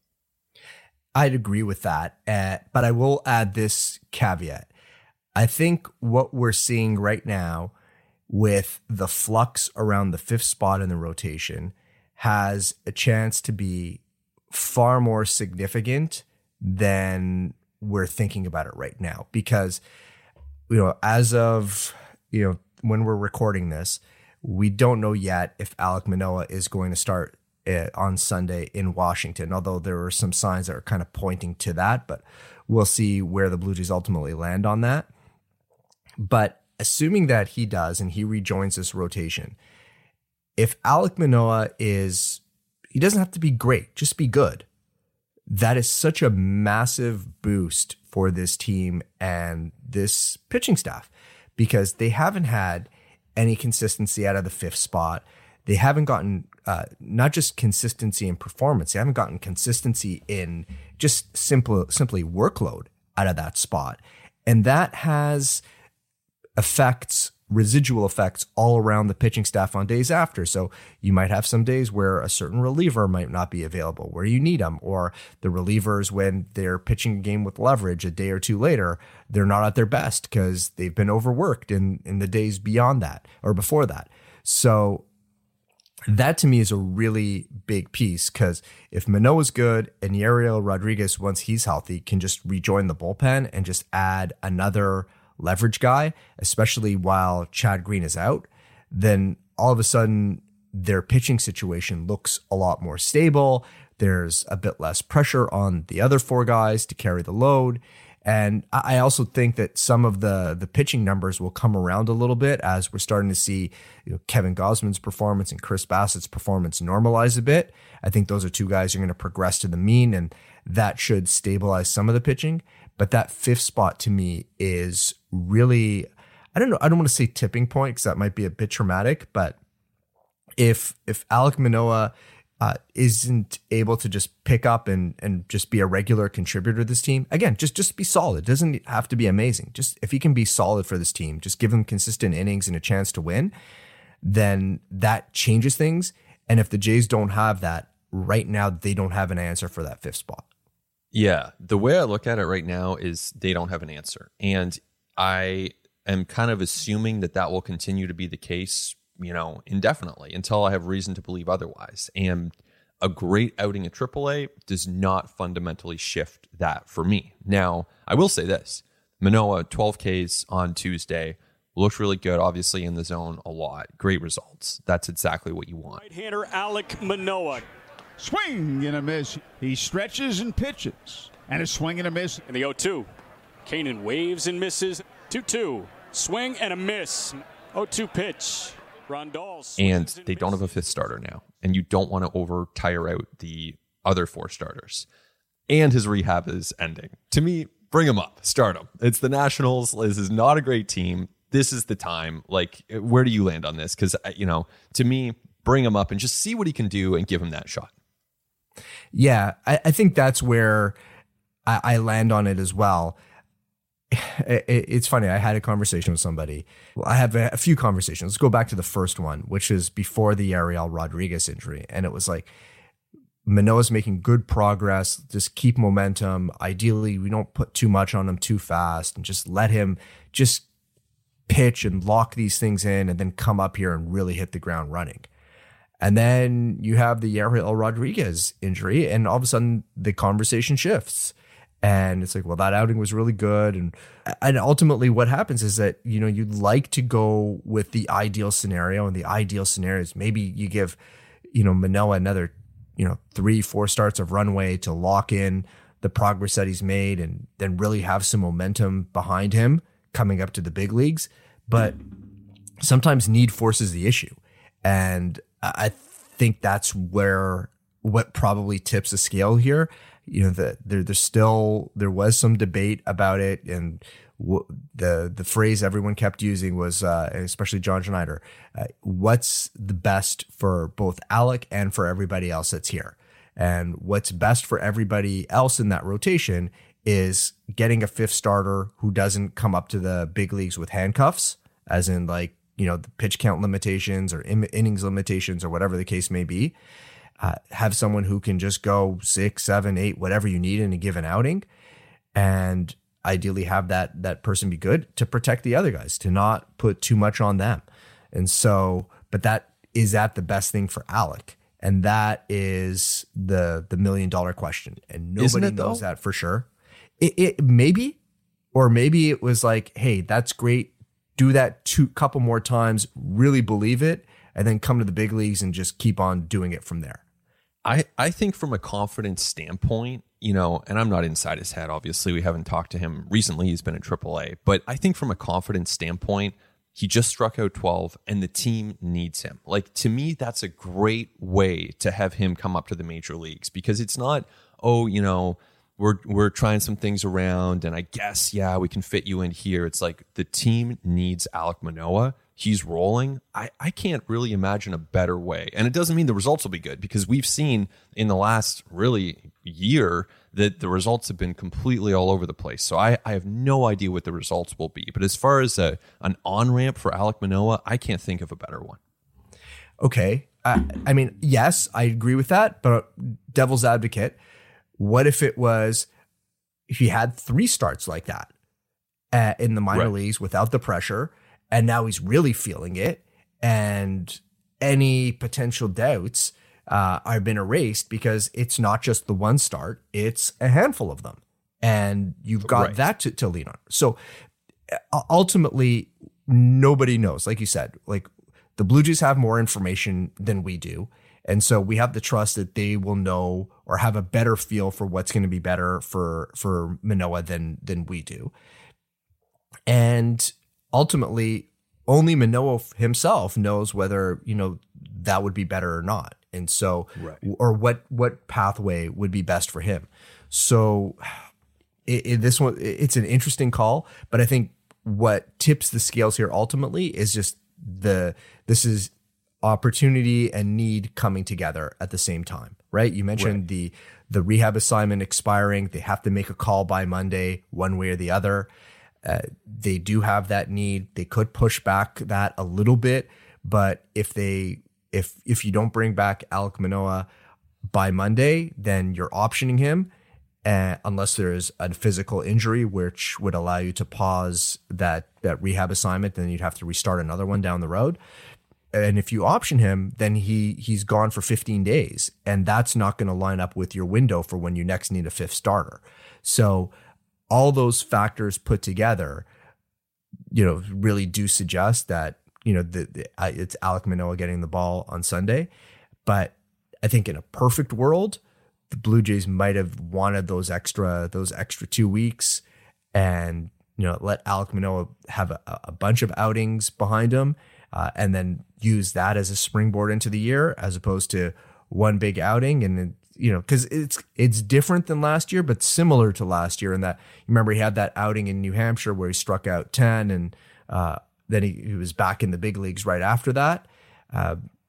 I'd agree with that, uh, but I will add this caveat. I think what we're seeing right now with the flux around the fifth spot in the rotation has a chance to be far more significant than we're thinking about it right now, because, you know, as of, you know, when we're recording this, we don't know yet if Alek Manoah is going to start uh, on Sunday in Washington, although there are some signs that are kind of pointing to that, but we'll see where the Blue Jays ultimately land on that. But assuming that he does and he rejoins this rotation, if Alek Manoah is, he doesn't have to be great, just be good. That is such a massive boost for this team and this pitching staff, because they haven't had any consistency out of the fifth spot. They haven't gotten uh, not just consistency in performance, they haven't gotten consistency in just simple, simply workload out of that spot. And that has effects, residual effects all around the pitching staff on days after. So you might have some days where a certain reliever might not be available where you need them, or the relievers, when they're pitching a game with leverage a day or two later, they're not at their best because they've been overworked in, in the days beyond that or before that. So that to me is a really big piece, because if Manoah's good and Yariel Rodriguez, once he's healthy, can just rejoin the bullpen and just add another leverage guy, especially while Chad Green is out, then all of a sudden their pitching situation looks a lot more stable. There's a bit less pressure on the other four guys to carry the load. And I also think that some of the the pitching numbers will come around a little bit as we're starting to see, you know, Kevin Gausman's performance and Chris Bassett's performance normalize a bit. I think those are two guys who are going to progress to the mean, and that should stabilize some of the pitching. But that fifth spot to me is really, I don't know, I don't want to say tipping point because that might be a bit traumatic, but if if Alek Manoah uh, isn't able to just pick up and and just be a regular contributor to this team, again, just just be solid. It doesn't have to be amazing. Just if he can be solid for this team, just give him consistent innings and a chance to win, then that changes things. And if the Jays don't have that right now, they don't have an answer for that fifth spot. Yeah, the way I look at it right now is they don't have an answer. And I am kind of assuming that that will continue to be the case, you know, indefinitely until I have reason to believe otherwise. And a great outing at triple A does not fundamentally shift that for me. Now, I will say this. Manoah, twelve Ks on Tuesday, looked really good, obviously in the zone a lot. Great results. That's exactly what you want. Right-hander Alek Manoah. Swing and a miss. He stretches and pitches. And a swing and a miss. In the oh two. Kanan waves and misses. two two. Swing and a miss. oh two pitch. Rondal. And they don't have a fifth starter now. And you don't want to over tire out the other four starters. And his rehab is ending. To me, bring him up. Start him. It's the Nationals. This is not a great team. This is the time. Like, where do you land on this? Because, you know, to me, bring him up and just see what he can do and give him that shot. Yeah, I, I think that's where I, I land on it as well. It, it, it's funny. I had a conversation with somebody. Well, I have a, a few conversations. Let's go back to the first one, which is before the Ariel Rodriguez injury. And it was like, Manoah's making good progress. Just keep momentum. Ideally, we don't put too much on him too fast and just let him just pitch and lock these things in and then come up here and really hit the ground running. And then you have the Ariel Rodriguez injury, and all of a sudden the conversation shifts. And it's like, well, that outing was really good. And and ultimately what happens is that, you know, you'd like to go with the ideal scenario, and the ideal scenario is maybe you give, you know, Manoah another, you know, three, four starts of runway to lock in the progress that he's made and then really have some momentum behind him coming up to the big leagues. But sometimes need forces the issue. And I think that's where what probably tips the scale here. You know, the, there, there's still, there was some debate about it. And w- the, the phrase everyone kept using was, uh, especially John Schneider, uh, what's the best for both Alec and for everybody else that's here? And what's best for everybody else in that rotation is getting a fifth starter who doesn't come up to the big leagues with handcuffs, as in like, you know, the pitch count limitations or in- innings limitations or whatever the case may be. Uh, have someone who can just go six, seven, eight, whatever you need in a given outing, and ideally have that that person be good to protect the other guys, to not put too much on them. And so, but that is that the best thing for Alec, and that is the the million dollar question, and nobody knows that for sure. It, it maybe, or maybe it was like, hey, that's great. Do that two couple more times, really believe it, and then come to the big leagues and just keep on doing it from there. I, I think from a confidence standpoint, you know, and I'm not inside his head, obviously. We haven't talked to him recently. He's been in triple A. But I think from a confidence standpoint, he just struck out twelve and the team needs him. Like, to me, that's a great way to have him come up to the major leagues, because it's not, oh, you know, we're we're trying some things around and I guess, yeah, we can fit you in here. It's like the team needs Alek Manoah. He's rolling. I, I can't really imagine a better way. And it doesn't mean the results will be good, because we've seen in the last really year that the results have been completely all over the place. So I, I have no idea what the results will be. But as far as a, an on-ramp for Alek Manoah, I can't think of a better one. Okay. I, I mean, yes, I agree with that. But devil's advocate, what if it was, if he had three starts like that uh, in the minor right. leagues without the pressure, and now he's really feeling it, and any potential doubts uh, are been erased, because it's not just the one start, it's a handful of them. And you've got right. that to, to lean on. So uh, ultimately, nobody knows. Like you said, like the Blue Jays have more information than we do. And so we have the trust that they will know or have a better feel for what's going to be better for, for Manoah than, than we do. And ultimately, only Manoah himself knows whether, you know, that would be better or not. And so, right. or what, what pathway would be best for him. So it, it, this one, it's an interesting call, but I think what tips the scales here ultimately is just the, this is opportunity and need coming together at the same time, right? You mentioned right. the, the rehab assignment expiring. They have to make a call by Monday, one way or the other. Uh, they do have that need. They could push back that a little bit, but if they if if you don't bring back Alek Manoah by Monday, then you're optioning him, uh, unless there's a physical injury which would allow you to pause that that rehab assignment. Then you'd have to restart another one down the road. And if you option him, then he he's gone for fifteen days, and that's not going to line up with your window for when you next need a fifth starter. So all those factors put together, you know, really do suggest that, you know, the, the, it's Alek Manoah getting the ball on Sunday. But I think in a perfect world, the Blue Jays might have wanted those extra, those extra two weeks and, you know, let Alek Manoah have a, a bunch of outings behind him uh, and then use that as a springboard into the year, as opposed to one big outing. And then, you know, because it's it's different than last year, but similar to last year in that, you remember he had that outing in New Hampshire where he struck out ten, and uh, then he, he was back in the big leagues right after that. Uh,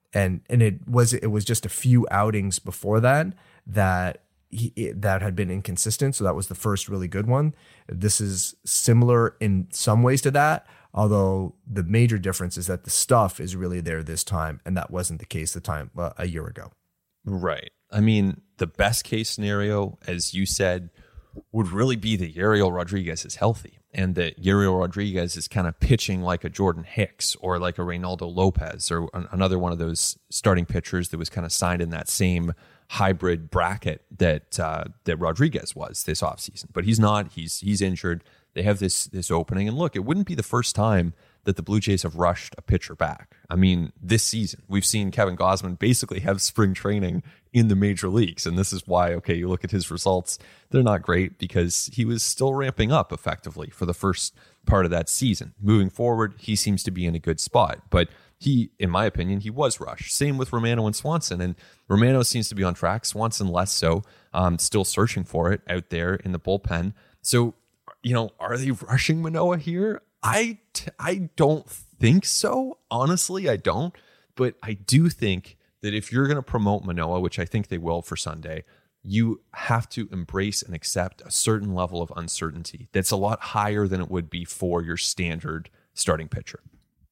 and and it was it was just a few outings before that that he, that had been inconsistent. So that was the first really good one. This is similar in some ways to that, although the major difference is that the stuff is really there this time, and that wasn't the case the time uh, a year ago. Right. I mean, the best case scenario, as you said, would really be that Yariel Rodriguez is healthy and that Yariel Rodriguez is kind of pitching like a Jordan Hicks or like a Reynaldo Lopez or an, another one of those starting pitchers that was kind of signed in that same hybrid bracket that uh, that Rodriguez was this offseason. But he's not. He's he's injured. They have this this opening. And look, it wouldn't be the first time that the Blue Jays have rushed a pitcher back. I mean, this season, we've seen Kevin Gausman basically have spring training in the major leagues. And this is why, okay, you look at his results, they're not great because he was still ramping up effectively for the first part of that season. Moving forward, he seems to be in a good spot. But he, in my opinion, he was rushed. Same with Romano and Swanson. And Romano seems to be on track. Swanson less so, um, still searching for it out there in the bullpen. So, you know, are they rushing Manoah here? I, t- I don't think so. Honestly, I don't. But I do think that if you're going to promote Manoah, which I think they will for Sunday, you have to embrace and accept a certain level of uncertainty that's a lot higher than it would be for your standard starting pitcher.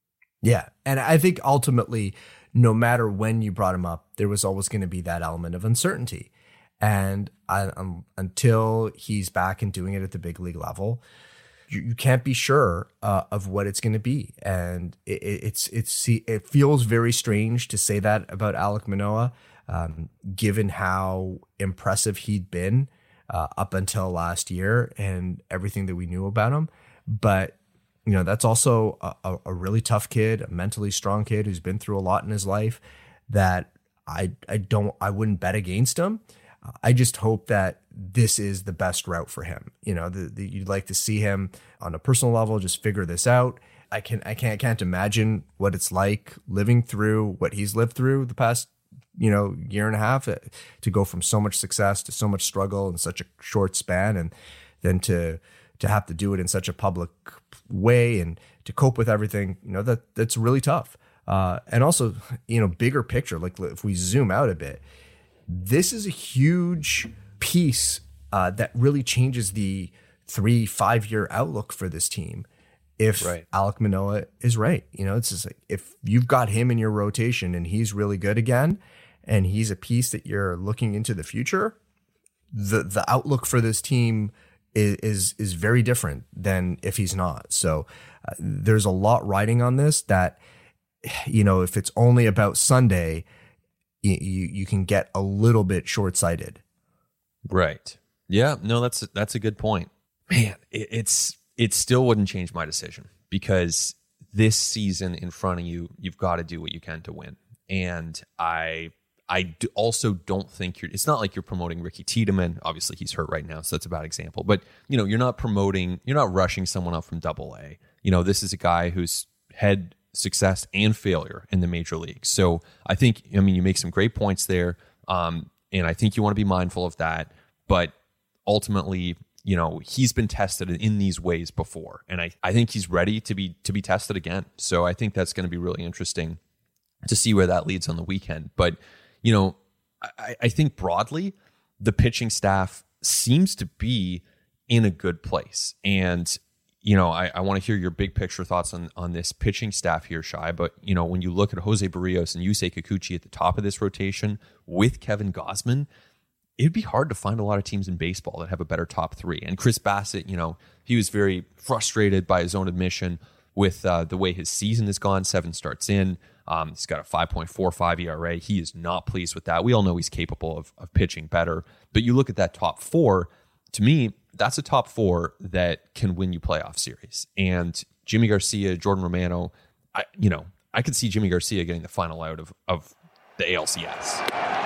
Yeah. And I think ultimately, no matter when you brought him up, there was always going to be that element of uncertainty. And I, um, until he's back and doing it at the big league level, you, you can't be sure uh, of what it's going to be. And it, it's it's it feels very strange to say that about Alek Manoah, um, given how impressive he'd been uh, up until last year and everything that we knew about him. But you know, that's also a, a really tough kid, a mentally strong kid who's been through a lot in his life. That I I don't I wouldn't bet against him. I just hope that this is the best route for him. You know, the, the, you'd like to see him on a personal level just figure this out. I can I can't can't imagine what it's like living through what he's lived through the past, you know, year and a half, to go from so much success to so much struggle in such a short span, and then to to have to do it in such a public way and to cope with everything. You know, that that's really tough. Uh, and also, you know, bigger picture, like if we zoom out a bit, this is a huge piece uh, that really changes the three, five year outlook for this team. If right. Alek Manoah is right, you know, it's just like if you've got him in your rotation and he's really good again, and he's a piece that you're looking into the future, the the outlook for this team is is, is very different than if he's not. So uh, there's a lot riding on this that, you know, if it's only about Sunday, you you can get a little bit short-sighted. Right. Yeah, no, that's that's a good point. Man, it, it's it still wouldn't change my decision, because this season in front of you, you've got to do what you can to win. And I I also don't think you're, it's not like you're promoting Ricky Tiedemann. Obviously he's hurt right now, so that's a bad example. But, you know, you're not promoting, you're not rushing someone up from double A. You know, this is a guy who's had success and failure in the major leagues. So I think, I mean, you make some great points there. Um, and I think you want to be mindful of that. But ultimately, you know, he's been tested in these ways before. And I, I think he's ready to be to be tested again. So I think that's going to be really interesting to see where that leads on the weekend. But, you know, I, I think broadly, the pitching staff seems to be in a good place. And you know, I, I want to hear your big picture thoughts on, on this pitching staff here, Shai. But, you know, when you look at Jose Barrios and Yusei Kikuchi at the top of this rotation with Kevin Gausman, it'd be hard to find a lot of teams in baseball that have a better top three. And Chris Bassett, you know, he was very frustrated by his own admission with uh, the way his season has gone. Seven starts in. Um, he's got a five point four five E R A. He is not pleased with that. We all know he's capable of, of pitching better. But you look at that top four, to me, that's a top four that can win you playoff series. And Jimmy Garcia, Jordan Romano, I, you know, I could see Jimmy Garcia getting the final out of, of the A L C S.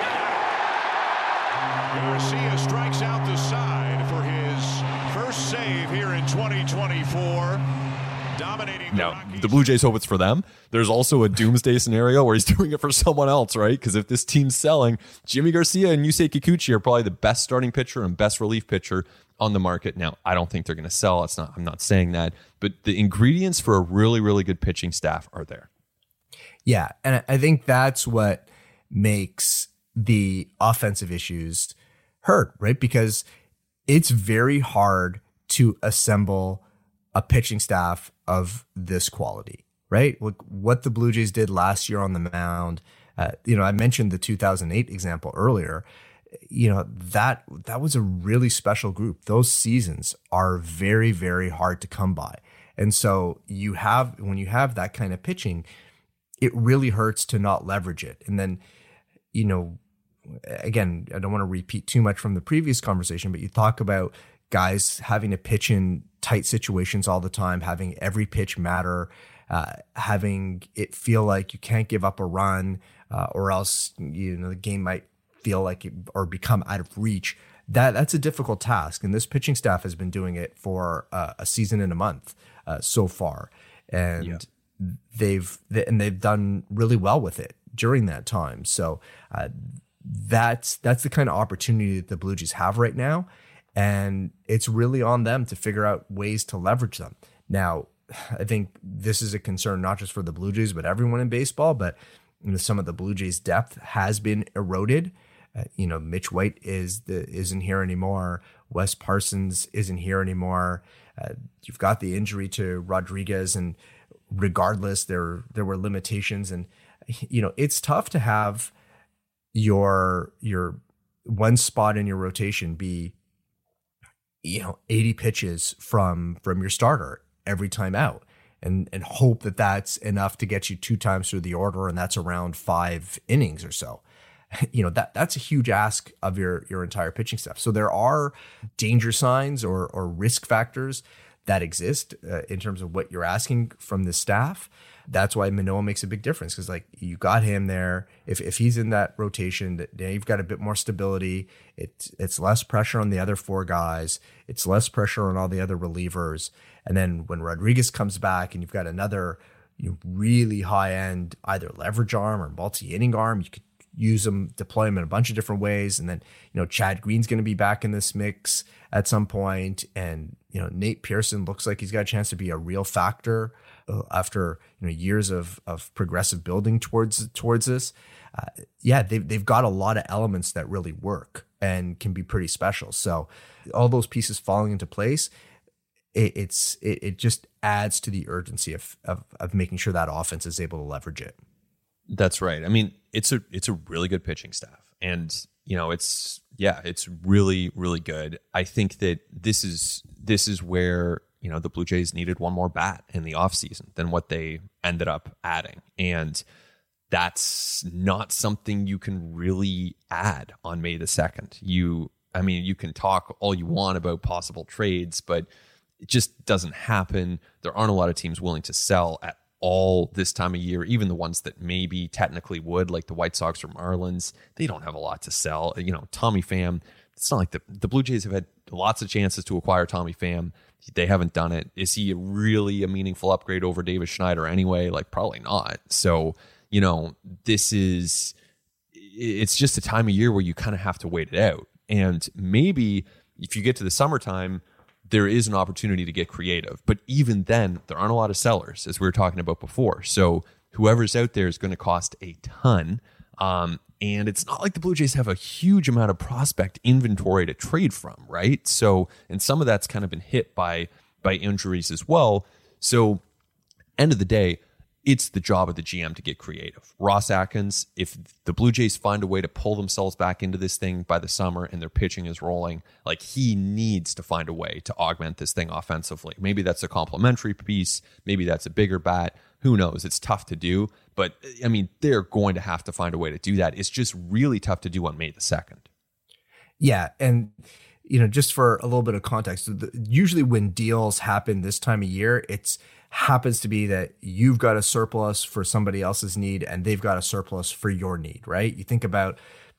Garcia strikes out the side for his first save here in twenty twenty-four. Dominating now, the, the Blue Jays hope it's for them. There's also a doomsday scenario where he's doing it for someone else, right? Because if this team's selling, Jimmy Garcia and Yusei Kikuchi are probably the best starting pitcher and best relief pitcher on the market. Now, I don't think they're going to sell. It's not. I'm not saying that. But the ingredients for a really, really good pitching staff are there. Yeah, and I think that's what makes the offensive issues hurt, right? Because it's very hard to assemble a pitching staff of this quality, right? Look, what the Blue Jays did last year on the mound, uh, you know, I mentioned the two thousand eight example earlier. You know, that that was a really special group. Those seasons are very, very hard to come by. And so you have, when you have that kind of pitching, it really hurts to not leverage it. And then, you know, again, I don't want to repeat too much from the previous conversation, but you talk about guys having to pitch in tight situations all the time, having every pitch matter, uh, having it feel like you can't give up a run, uh, or else, you know, the game might feel like it, or become out of reach. That that's a difficult task. And this pitching staff has been doing it for uh, a season and a month uh, so far. And yeah. they've, they, and they've done really well with it during that time. So uh, that's, that's the kind of opportunity that the Blue Jays have right now. And it's really on them to figure out ways to leverage them. Now, I think this is a concern, not just for the Blue Jays, but everyone in baseball. But you know, some of the Blue Jays' depth has been eroded. Uh, you know, Mitch White is the, isn't here anymore. Wes Parsons isn't here anymore. Uh, you've got the injury to Rodriguez, and regardless, there there were limitations. And you know, it's tough to have your your one spot in your rotation be, you know, eighty pitches from from your starter every time out, and and hope that that's enough to get you two times through the order, and that's around five innings or so. You know, that that's a huge ask of your your entire pitching staff. So there are danger signs or or risk factors that exist uh, in terms of what you're asking from the staff. That's why Manoah makes a big difference, because like you got him there. If if he's in that rotation, that you've got a bit more stability. It's it's less pressure on the other four guys. It's less pressure on all the other relievers. And then when Rodriguez comes back, and you've got another, you know, really high end either leverage arm or multi inning arm, you could use them, deploy them in a bunch of different ways. And then, you know, Chad Green's going to be back in this mix at some point. And, you know, Nate Pearson looks like he's got a chance to be a real factor uh, after, you know, years of, of progressive building towards, towards this. Uh, yeah, they've, they've got a lot of elements that really work and can be pretty special. So all those pieces falling into place, it, it's, it, it just adds to the urgency of, of, of making sure that offense is able to leverage it. That's right. I mean, it's a it's a really good pitching staff, and you know, it's yeah, it's really really good. I think that this is this is where, you know, the Blue Jays needed one more bat in the offseason than what they ended up adding, and that's not something you can really add on May the second. You, I mean, you can talk all you want about possible trades, but it just doesn't happen. There aren't a lot of teams willing to sell at all this time of year. Even the ones that maybe technically would, like the White Sox or Marlins, they don't have a lot to sell. You know, Tommy Pham, it's not like the, the Blue Jays have had lots of chances to acquire Tommy Pham. They haven't done it. Is he really a meaningful upgrade over Davis Schneider anyway? Like, probably not. So, you know, this is, it's just a time of year where you kind of have to wait it out. And maybe if you get to the summertime, there is an opportunity to get creative. But even then, there aren't a lot of sellers, as we were talking about before. So whoever's out there is going to cost a ton. Um, and it's not like the Blue Jays have a huge amount of prospect inventory to trade from, right? So, and some of that's kind of been hit by, by injuries as well. So end of the day, it's the job of the G M to get creative. Ross Atkins, if the Blue Jays find a way to pull themselves back into this thing by the summer and their pitching is rolling, like, he needs to find a way to augment this thing offensively. Maybe that's a complementary piece. Maybe that's a bigger bat. Who knows? It's tough to do. But, I mean, they're going to have to find a way to do that. It's just really tough to do on May the second. Yeah, and, you know, just for a little bit of context, usually when deals happen this time of year, it's happens to be that you've got a surplus for somebody else's need and they've got a surplus for your need, right? You think about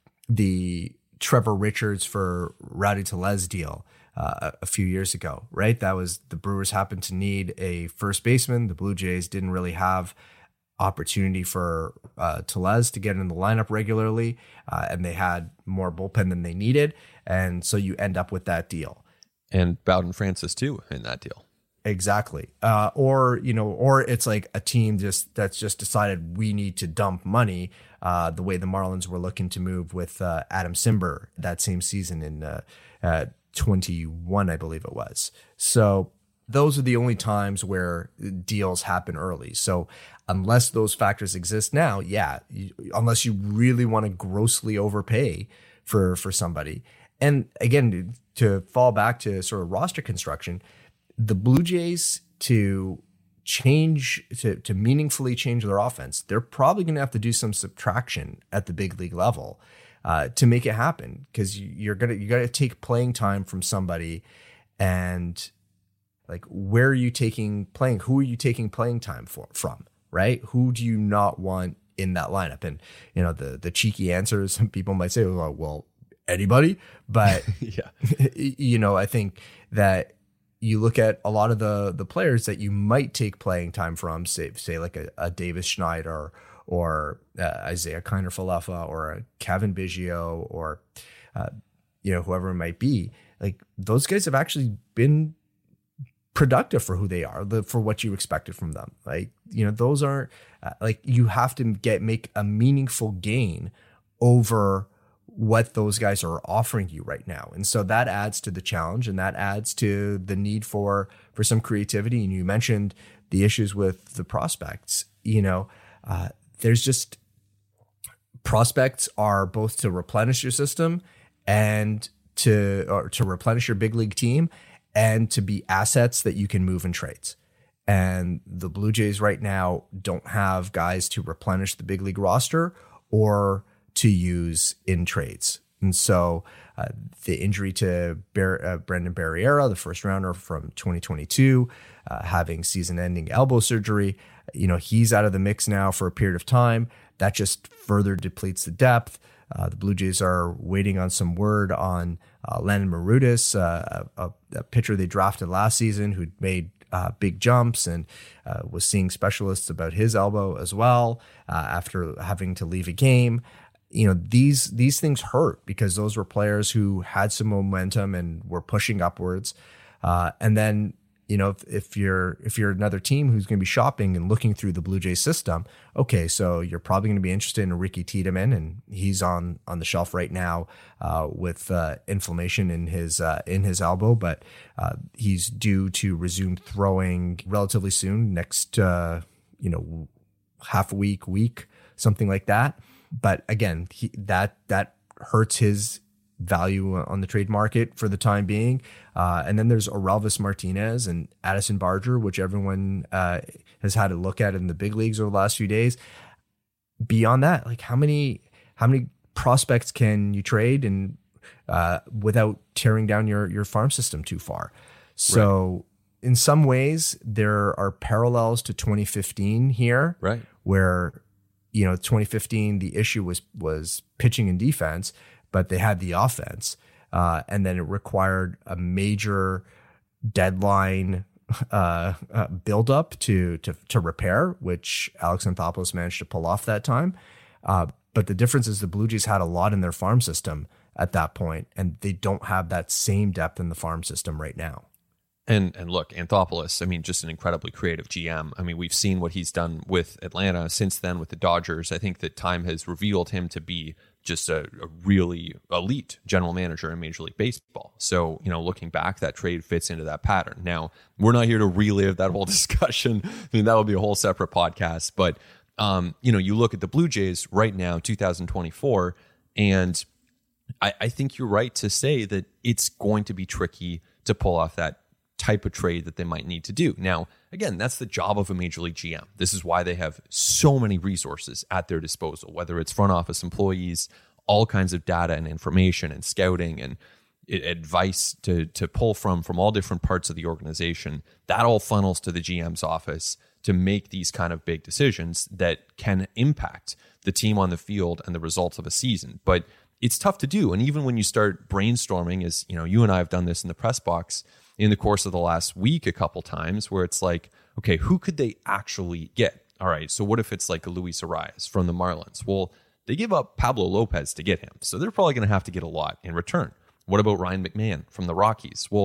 the Trevor Richards for Rowdy Tellez deal uh, a few years ago, right? That was, the Brewers happened to need a first baseman. The Blue Jays didn't really have opportunity for uh, Tellez to get in the lineup regularly, uh, and they had more bullpen than they needed. And so you end up with that deal. And Bowden Francis too in that deal. Exactly. Uh, or, you know, or it's like a team just that's just decided we need to dump money, uh, the way the Marlins were looking to move with uh, Adam Simber that same season in uh, uh, twenty-one, I believe it was. So those are the only times where deals happen early. So unless those factors exist now, yeah, you, unless you really want to grossly overpay for for somebody. And again, to fall back to sort of roster construction, the Blue Jays to change, to, to meaningfully change their offense, they're probably going to have to do some subtraction at the big league level uh, to make it happen. Because you're gonna you got to take playing time from somebody, and like where are you taking playing? Who are you taking playing time for from? Right? Who do you not want in that lineup? And you know the the cheeky answers, some people might say, well, well anybody, but yeah, you know I think that. You look at a lot of the the players that you might take playing time from, say, say like a, a Davis Schneider or uh, Isaiah Kiner-Falefa or a Kevin Biggio or, uh, you know, whoever it might be. Like those guys have actually been productive for who they are, the, for what you expected from them. Like, you know, those aren't uh, like you have to get make a meaningful gain over what those guys are offering you right now. And so that adds to the challenge, and that adds to the need for, for some creativity. And you mentioned the issues with the prospects, you know, uh, there's just prospects are both to replenish your system and to, or to replenish your big league team and to be assets that you can move in trades. And the Blue Jays right now don't have guys to replenish the big league roster or to use in trades. And so uh, the injury to Bar- uh, Brendan Barriera, the first rounder from twenty twenty-two, uh, having season-ending elbow surgery, you know, he's out of the mix now for a period of time. That just further depletes the depth. Uh, the Blue Jays are waiting on some word on uh, Landon Marutis, uh, a, a pitcher they drafted last season who'd made uh, big jumps and uh, was seeing specialists about his elbow as well uh, after having to leave a game. You know, these these things hurt because those were players who had some momentum and were pushing upwards. Uh, and then, you know, if, if you're if you're another team who's going to be shopping and looking through the Blue Jays system, okay, so you're probably going to be interested in Ricky Tiedemann, and he's on on the shelf right now uh, with uh, inflammation in his uh, in his elbow, but uh, he's due to resume throwing relatively soon, next uh, you know half a week, week, something like that. But again, he, that that hurts his value on the trade market for the time being. Uh, and then there's Orelvis Martinez and Addison Barger, which everyone uh, has had a look at in the big leagues over the last few days. Beyond that, like how many how many prospects can you trade and uh, without tearing down your your farm system too far? So right. In some ways, there are parallels to twenty fifteen here, right? Where you know, twenty fifteen, the issue was was pitching and defense, but they had the offense. Uh, and then it required a major deadline uh, uh, buildup to, to to repair, which Alex Anthopoulos managed to pull off that time. Uh, but the difference is the Blue Jays had a lot in their farm system at that point, and they don't have that same depth in the farm system right now. And and look, Anthopoulos, I mean, just an incredibly creative G M. I mean, we've seen what he's done with Atlanta since then with the Dodgers. I think that time has revealed him to be just a, a really elite general manager in Major League Baseball. So, you know, looking back, that trade fits into that pattern. Now, we're not here to relive that whole discussion. I mean, that would be a whole separate podcast. But, um, you know, you look at the Blue Jays right now, two thousand twenty-four, and I, I think you're right to say that it's going to be tricky to pull off that type of trade that they might need to do. Now, again, that's the job of a Major League G M. This is why they have so many resources at their disposal, whether it's front office employees, all kinds of data and information and scouting and advice to, to pull from from all different parts of the organization. That all funnels to the G M's office to make these kind of big decisions that can impact the team on the field and the results of a season. But it's tough to do. And even when you start brainstorming, as you know, you and I have done this in the press box in the course of the last week a couple times, where it's like, okay, who could they actually get? All right, so what if it's like a Luis Arias from the Marlins? Well, they give up Pablo Lopez to get him, so they're probably going to have to get a lot in return. What about Ryan McMahon from the Rockies? Well,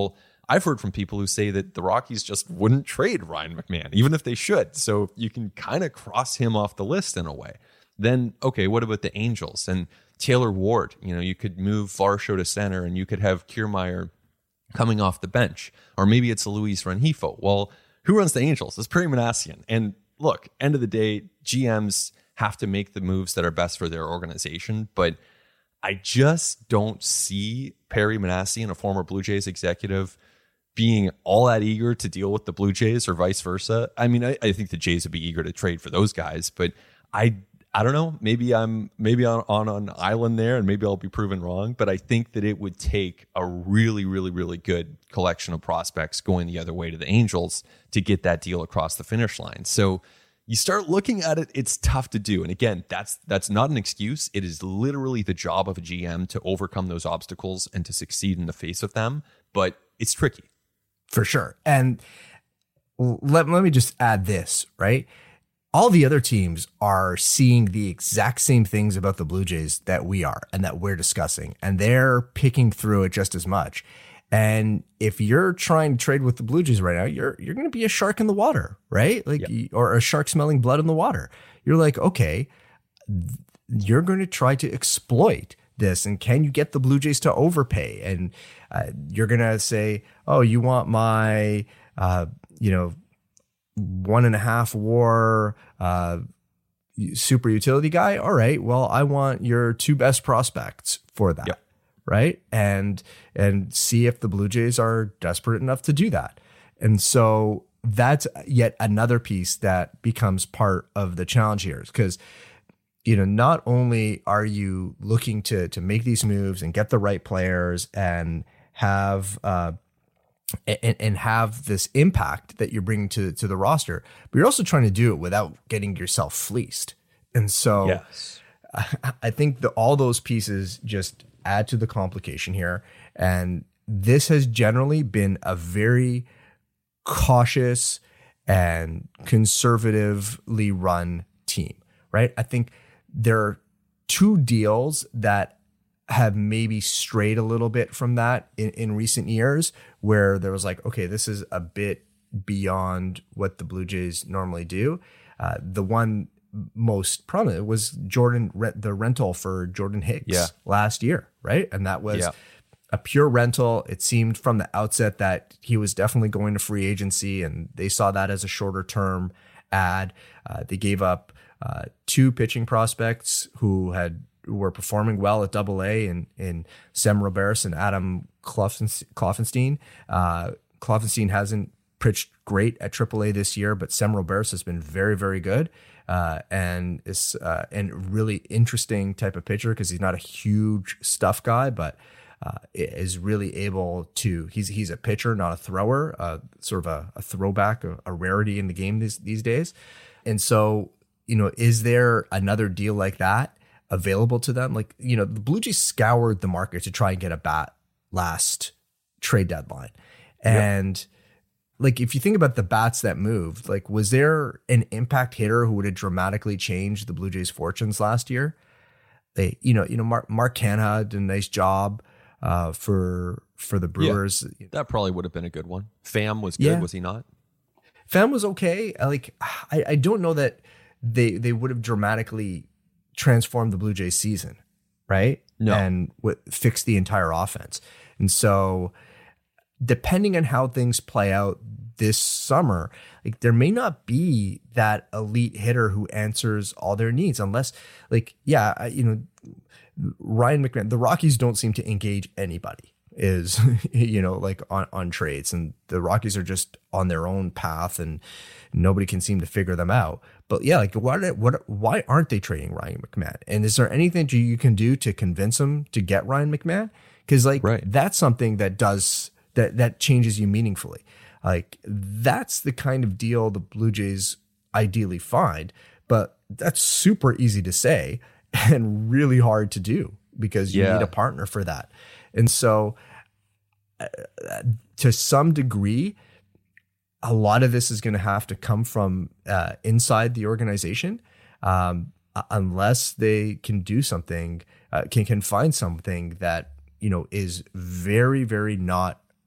I've heard from people who say that the Rockies just wouldn't trade Ryan McMahon, even if they should. So you can kind of cross him off the list in a way. Then, okay, what about the Angels and Taylor Ward? You know, you could move Varsho to center and you could have Kiermaier coming off the bench. Or maybe it's a Luis Rengifo. Well, who runs the Angels? It's Perry Manassian. And look, end of the day, G Ms have to make the moves that are best for their organization. But I just don't see Perry Manassian, a former Blue Jays executive, being all that eager to deal with the Blue Jays or vice versa. I mean, I, I think the Jays would be eager to trade for those guys, but I I don't know. Maybe I'm maybe on, on an island there and maybe I'll be proven wrong, but I think that it would take a really, really, really good collection of prospects going the other way to the Angels to get that deal across the finish line. So you start looking at it, it's tough to do. And again, that's that's not an excuse. It is literally the job of a G M to overcome those obstacles and to succeed in the face of them, but it's tricky. For sure. And let, let me just add this, right? All the other teams are seeing the exact same things about the Blue Jays that we are and that we're discussing, and they're picking through it just as much. And if you're trying to trade with the Blue Jays right now, you're you're going to be a shark in the water, right? Like, yep. Or a shark smelling blood in the water. You're like, okay, you're going to try to exploit this, and can you get the Blue Jays to overpay? And uh, you're going to say, oh, you want my, uh, you know, one and a half war uh, super utility guy. All right, well, I want your two best prospects for that. Yep. Right. And, and see if the Blue Jays are desperate enough to do that. And so that's yet another piece that becomes part of the challenge here, because, you know, not only are you looking to, to make these moves and get the right players and have, uh, and, and have this impact that you're bringing to, to the roster, but you're also trying to do it without getting yourself fleeced. And so yes. I, I think that all those pieces just add to the complication here. And this has generally been a very cautious and conservatively run team, right? I think there are two deals that have maybe strayed a little bit from that in, in recent years, where there was like, okay, this is a bit beyond what the Blue Jays normally do. Uh, the one most prominent was Jordan, the rental for Jordan Hicks yeah. last year, right? And that was yeah. a pure rental. It seemed from the outset that he was definitely going to free agency, and they saw that as a shorter term ad. Uh, they gave up uh, two pitching prospects who had who were performing well at Double A in in Sem Roberts and Adam Kloffenstein. Uh, Kloffenstein hasn't pitched great at Triple A this year, but Sem Roberts has been very, very good. Uh, and is uh, and really interesting type of pitcher, because he's not a huge stuff guy, but uh, is really able to. He's he's a pitcher, not a thrower. Uh, sort of a, a throwback, a, a rarity in the game these these days. And so, you know, is there another deal like that available to them? Like, you know, the Blue Jays scoured the market to try and get a bat last trade deadline, and. Yep. Like, if you think about the bats that moved, like, was there an impact hitter who would have dramatically changed the Blue Jays' fortunes last year? They, you know, you know, Mark, Mark Canha did a nice job uh, for for the Brewers. Yeah, that probably would have been a good one. Pham was good, yeah. Was he not? Pham was okay. Like, I, I don't know that they they would have dramatically transformed the Blue Jays season, right? No, and w- fixed the entire offense. And so, depending on how things play out this summer, like, there may not be that elite hitter who answers all their needs, unless, like, yeah, you know, Ryan McMahon, the Rockies don't seem to engage anybody is, you know, like on, on trades, and the Rockies are just on their own path and nobody can seem to figure them out. But yeah, like, what, what, why aren't they trading Ryan McMahon? And is there anything you can do to convince them to get Ryan McMahon? Because, like, right. that's something that does, that that changes you meaningfully. Like, that's the kind of deal the Blue Jays ideally find, but that's super easy to say and really hard to do, because you yeah. need a partner for that. And so uh, to some degree, a lot of this is going to have to come from uh, inside the organization, um, unless they can do something, uh, can, can find something that, you know, is very, very not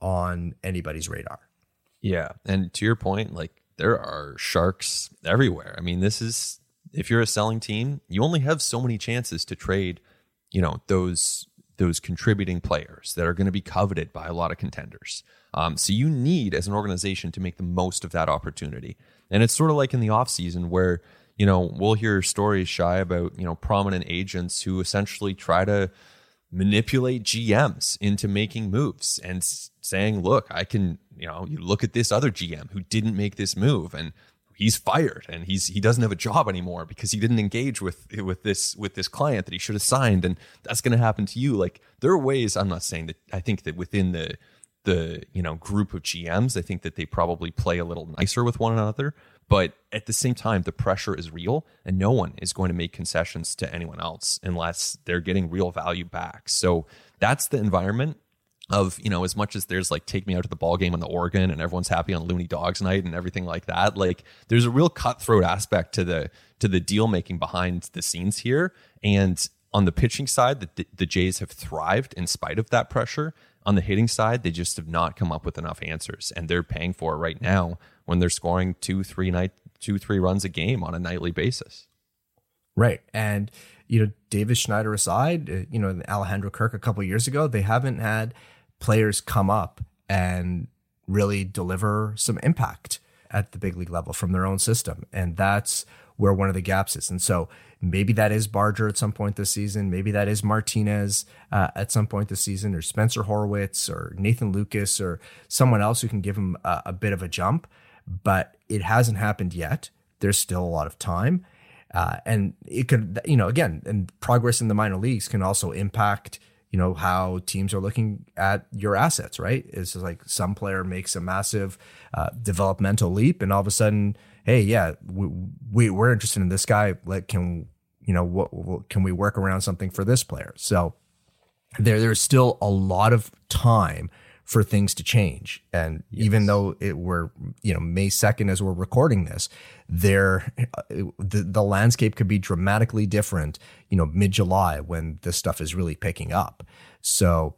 on anybody's radar. Yeah. And to your point, like there are sharks everywhere. I mean, this is, if you're a selling team, you only have so many chances to trade, you know, those those contributing players that are going to be coveted by a lot of contenders. Um, so you need, as an organization, to make the most of that opportunity. And it's sort of like in the offseason where, you know, we'll hear stories, Shy, about, you know, prominent agents who essentially try to manipulate G Ms into making moves and s- saying, look, I can, you know, you look at this other G M who didn't make this move and he's fired and he's he doesn't have a job anymore because he didn't engage with with this with this client that he should have signed, and that's going to happen to you. Like there are ways. I'm not saying that. I think that within the the you know group of G Ms, I think that they probably play a little nicer with one another. But at the same time, the pressure is real, and no one is going to make concessions to anyone else unless they're getting real value back. So that's the environment of, you know, as much as there's like take me out to the ball game on the Oregon and everyone's happy on Looney Dogs night and everything like that. Like there's a real cutthroat aspect to the to the deal making behind the scenes here. And on the pitching side, the, the Jays have thrived in spite of that pressure. On the hitting side, they just have not come up with enough answers, and they're paying for it right now when they're scoring two, three night, two, three runs a game on a nightly basis. Right. And, you know, Davis Schneider aside, uh, you know, Alejandro Kirk a couple of years ago, they haven't had players come up and really deliver some impact at the big league level from their own system. And that's where one of the gaps is. And so maybe that is Barger at some point this season. Maybe that is Martinez uh, at some point this season, or Spencer Horwitz or Nathan Lucas or someone else who can give him a, a bit of a jump. But it hasn't happened yet. There's still a lot of time. Uh, and it could, you know, again, and progress in the minor leagues can also impact, you know, how teams are looking at your assets, right? It's like some player makes a massive uh, developmental leap and all of a sudden, hey, yeah, we, we, we're interested in this guy. Like, can, you know, what, what can we work around something for this player? So there, there's still a lot of time for things to change. And yes. even though it were, you know, May second as we're recording this, there the, the landscape could be dramatically different, you know, mid-July when this stuff is really picking up. So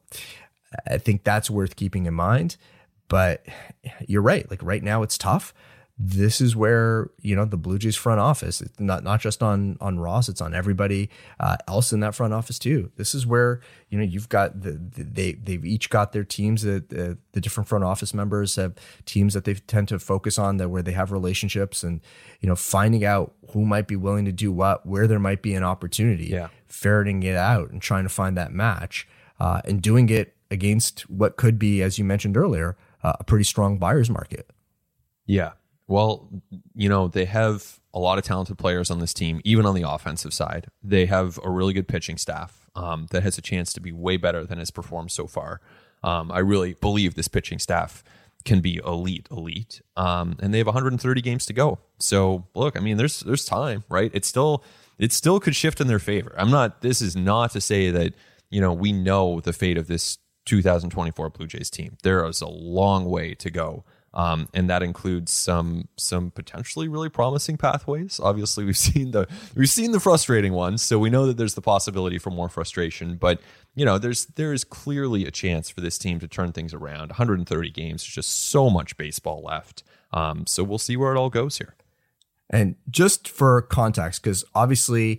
I think that's worth keeping in mind. But you're right. Like right now it's tough. This is where, you know, the Blue Jays front office, it's not not just on on Ross, it's on everybody uh, else in that front office too. This is where, you know, you've got the, the they they've each got their teams. That uh, the different front office members have teams that they tend to focus on, that where they have relationships, and you know, finding out who might be willing to do what, where there might be an opportunity, yeah. ferreting it out and trying to find that match, uh, and doing it against what could be, as you mentioned earlier, uh, a pretty strong buyer's market. Yeah. Well, you know, they have a lot of talented players on this team, even on the offensive side. They have a really good pitching staff um, that has a chance to be way better than has performed so far. Um, I really believe this pitching staff can be elite, elite. Um, and they have one hundred thirty games to go. So, look, I mean, there's there's time, right? It's still it still could shift in their favor. I'm not. This is not to say that, you know, we know the fate of this two thousand twenty-four Blue Jays team. There is a long way to go. Um, and that includes some some potentially really promising pathways. Obviously, we've seen the we've seen the frustrating ones, so we know that there's the possibility for more frustration. But you know, there's there is clearly a chance for this team to turn things around. one hundred thirty games, there's just so much baseball left. Um, so we'll see where it all goes here. And just for context, because obviously,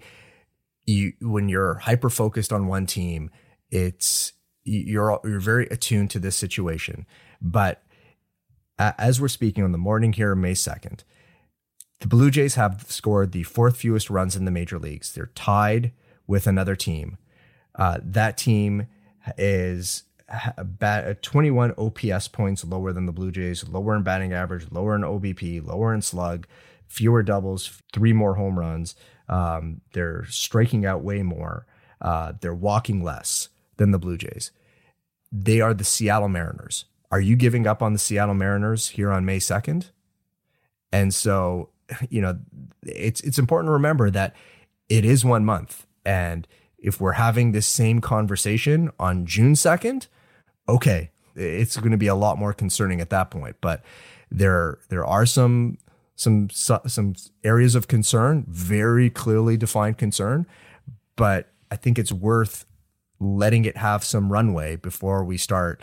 you when you're hyper focused on one team, it's you're you're very attuned to this situation, but as we're speaking on the morning here, May second, the Blue Jays have scored the fourth fewest runs in the major leagues. They're tied with another team. Uh, that team is bat- twenty-one O P S points lower than the Blue Jays, lower in batting average, lower in O B P, lower in slug, fewer doubles, three more home runs. Um, they're striking out way more. Uh, they're walking less than the Blue Jays. They are the Seattle Mariners. Are you giving up on the Seattle Mariners here on May second? And so, you know, it's it's important to remember that it is one month. And if we're having this same conversation on June second, okay, it's going to be a lot more concerning at that point. But there there are some some some areas of concern, very clearly defined concern. But I think it's worth letting it have some runway before we start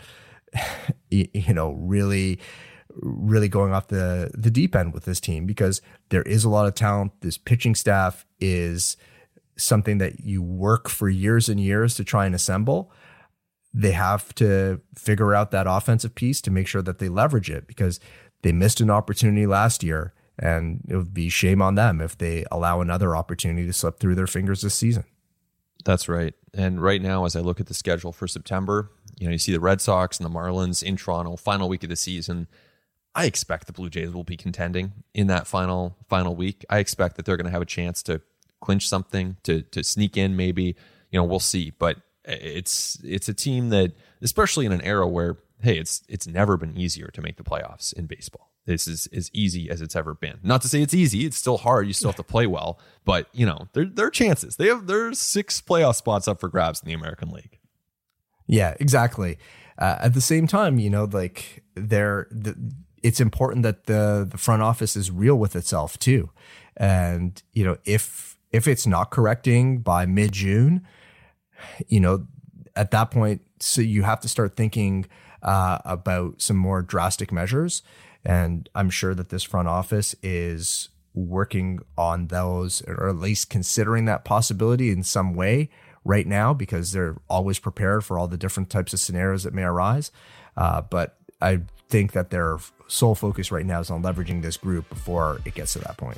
you know, really, really going off the, the deep end with this team, because there is a lot of talent. This pitching staff is something that you work for years and years to try and assemble. They have to figure out that offensive piece to make sure that they leverage it, because they missed an opportunity last year, and it would be shame on them if they allow another opportunity to slip through their fingers this season. That's right. And right now, as I look at the schedule for September, you know, you see the Red Sox and the Marlins in Toronto, final week of the season. I expect the Blue Jays will be contending in that final final week. I expect that they're going to have a chance to clinch something, to to sneak in maybe. You know, we'll see. But it's it's a team that, especially in an era where, hey, it's it's never been easier to make the playoffs in baseball. This is as easy as it's ever been. Not to say it's easy. It's still hard. You still have to play well. But, you know, there, there are chances. They have There's six playoff spots up for grabs in the American League. Yeah, exactly. Uh, at the same time, you know, like they're, the, it's important that the, the front office is real with itself too. And, you know, if if it's not correcting by mid-June, you know, at that point, so you have to start thinking uh, about some more drastic measures. And I'm sure that this front office is working on those, or at least considering that possibility in some way right now, because they're always prepared for all the different types of scenarios that may arise. Uh, but I think that their sole focus right now is on leveraging this group before it gets to that point.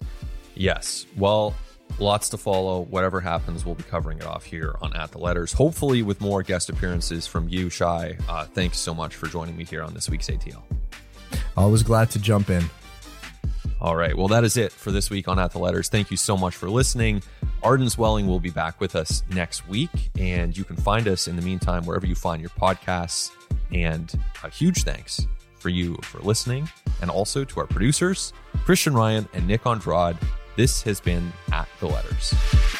Yes. Well, lots to follow. Whatever happens, we'll be covering it off here on At the Letters, hopefully with more guest appearances from you, Shai. Uh, thanks so much for joining me here on this week's A T L. Always glad to jump in. All right. Well, that is it for this week on At the Letters. Thank you so much for listening. Arden Zwelling will be back with us next week, and you can find us in the meantime wherever you find your podcasts. And a huge thanks for you for listening, and also to our producers, Christian Ryan and Nick Andrade. This has been At the Letters.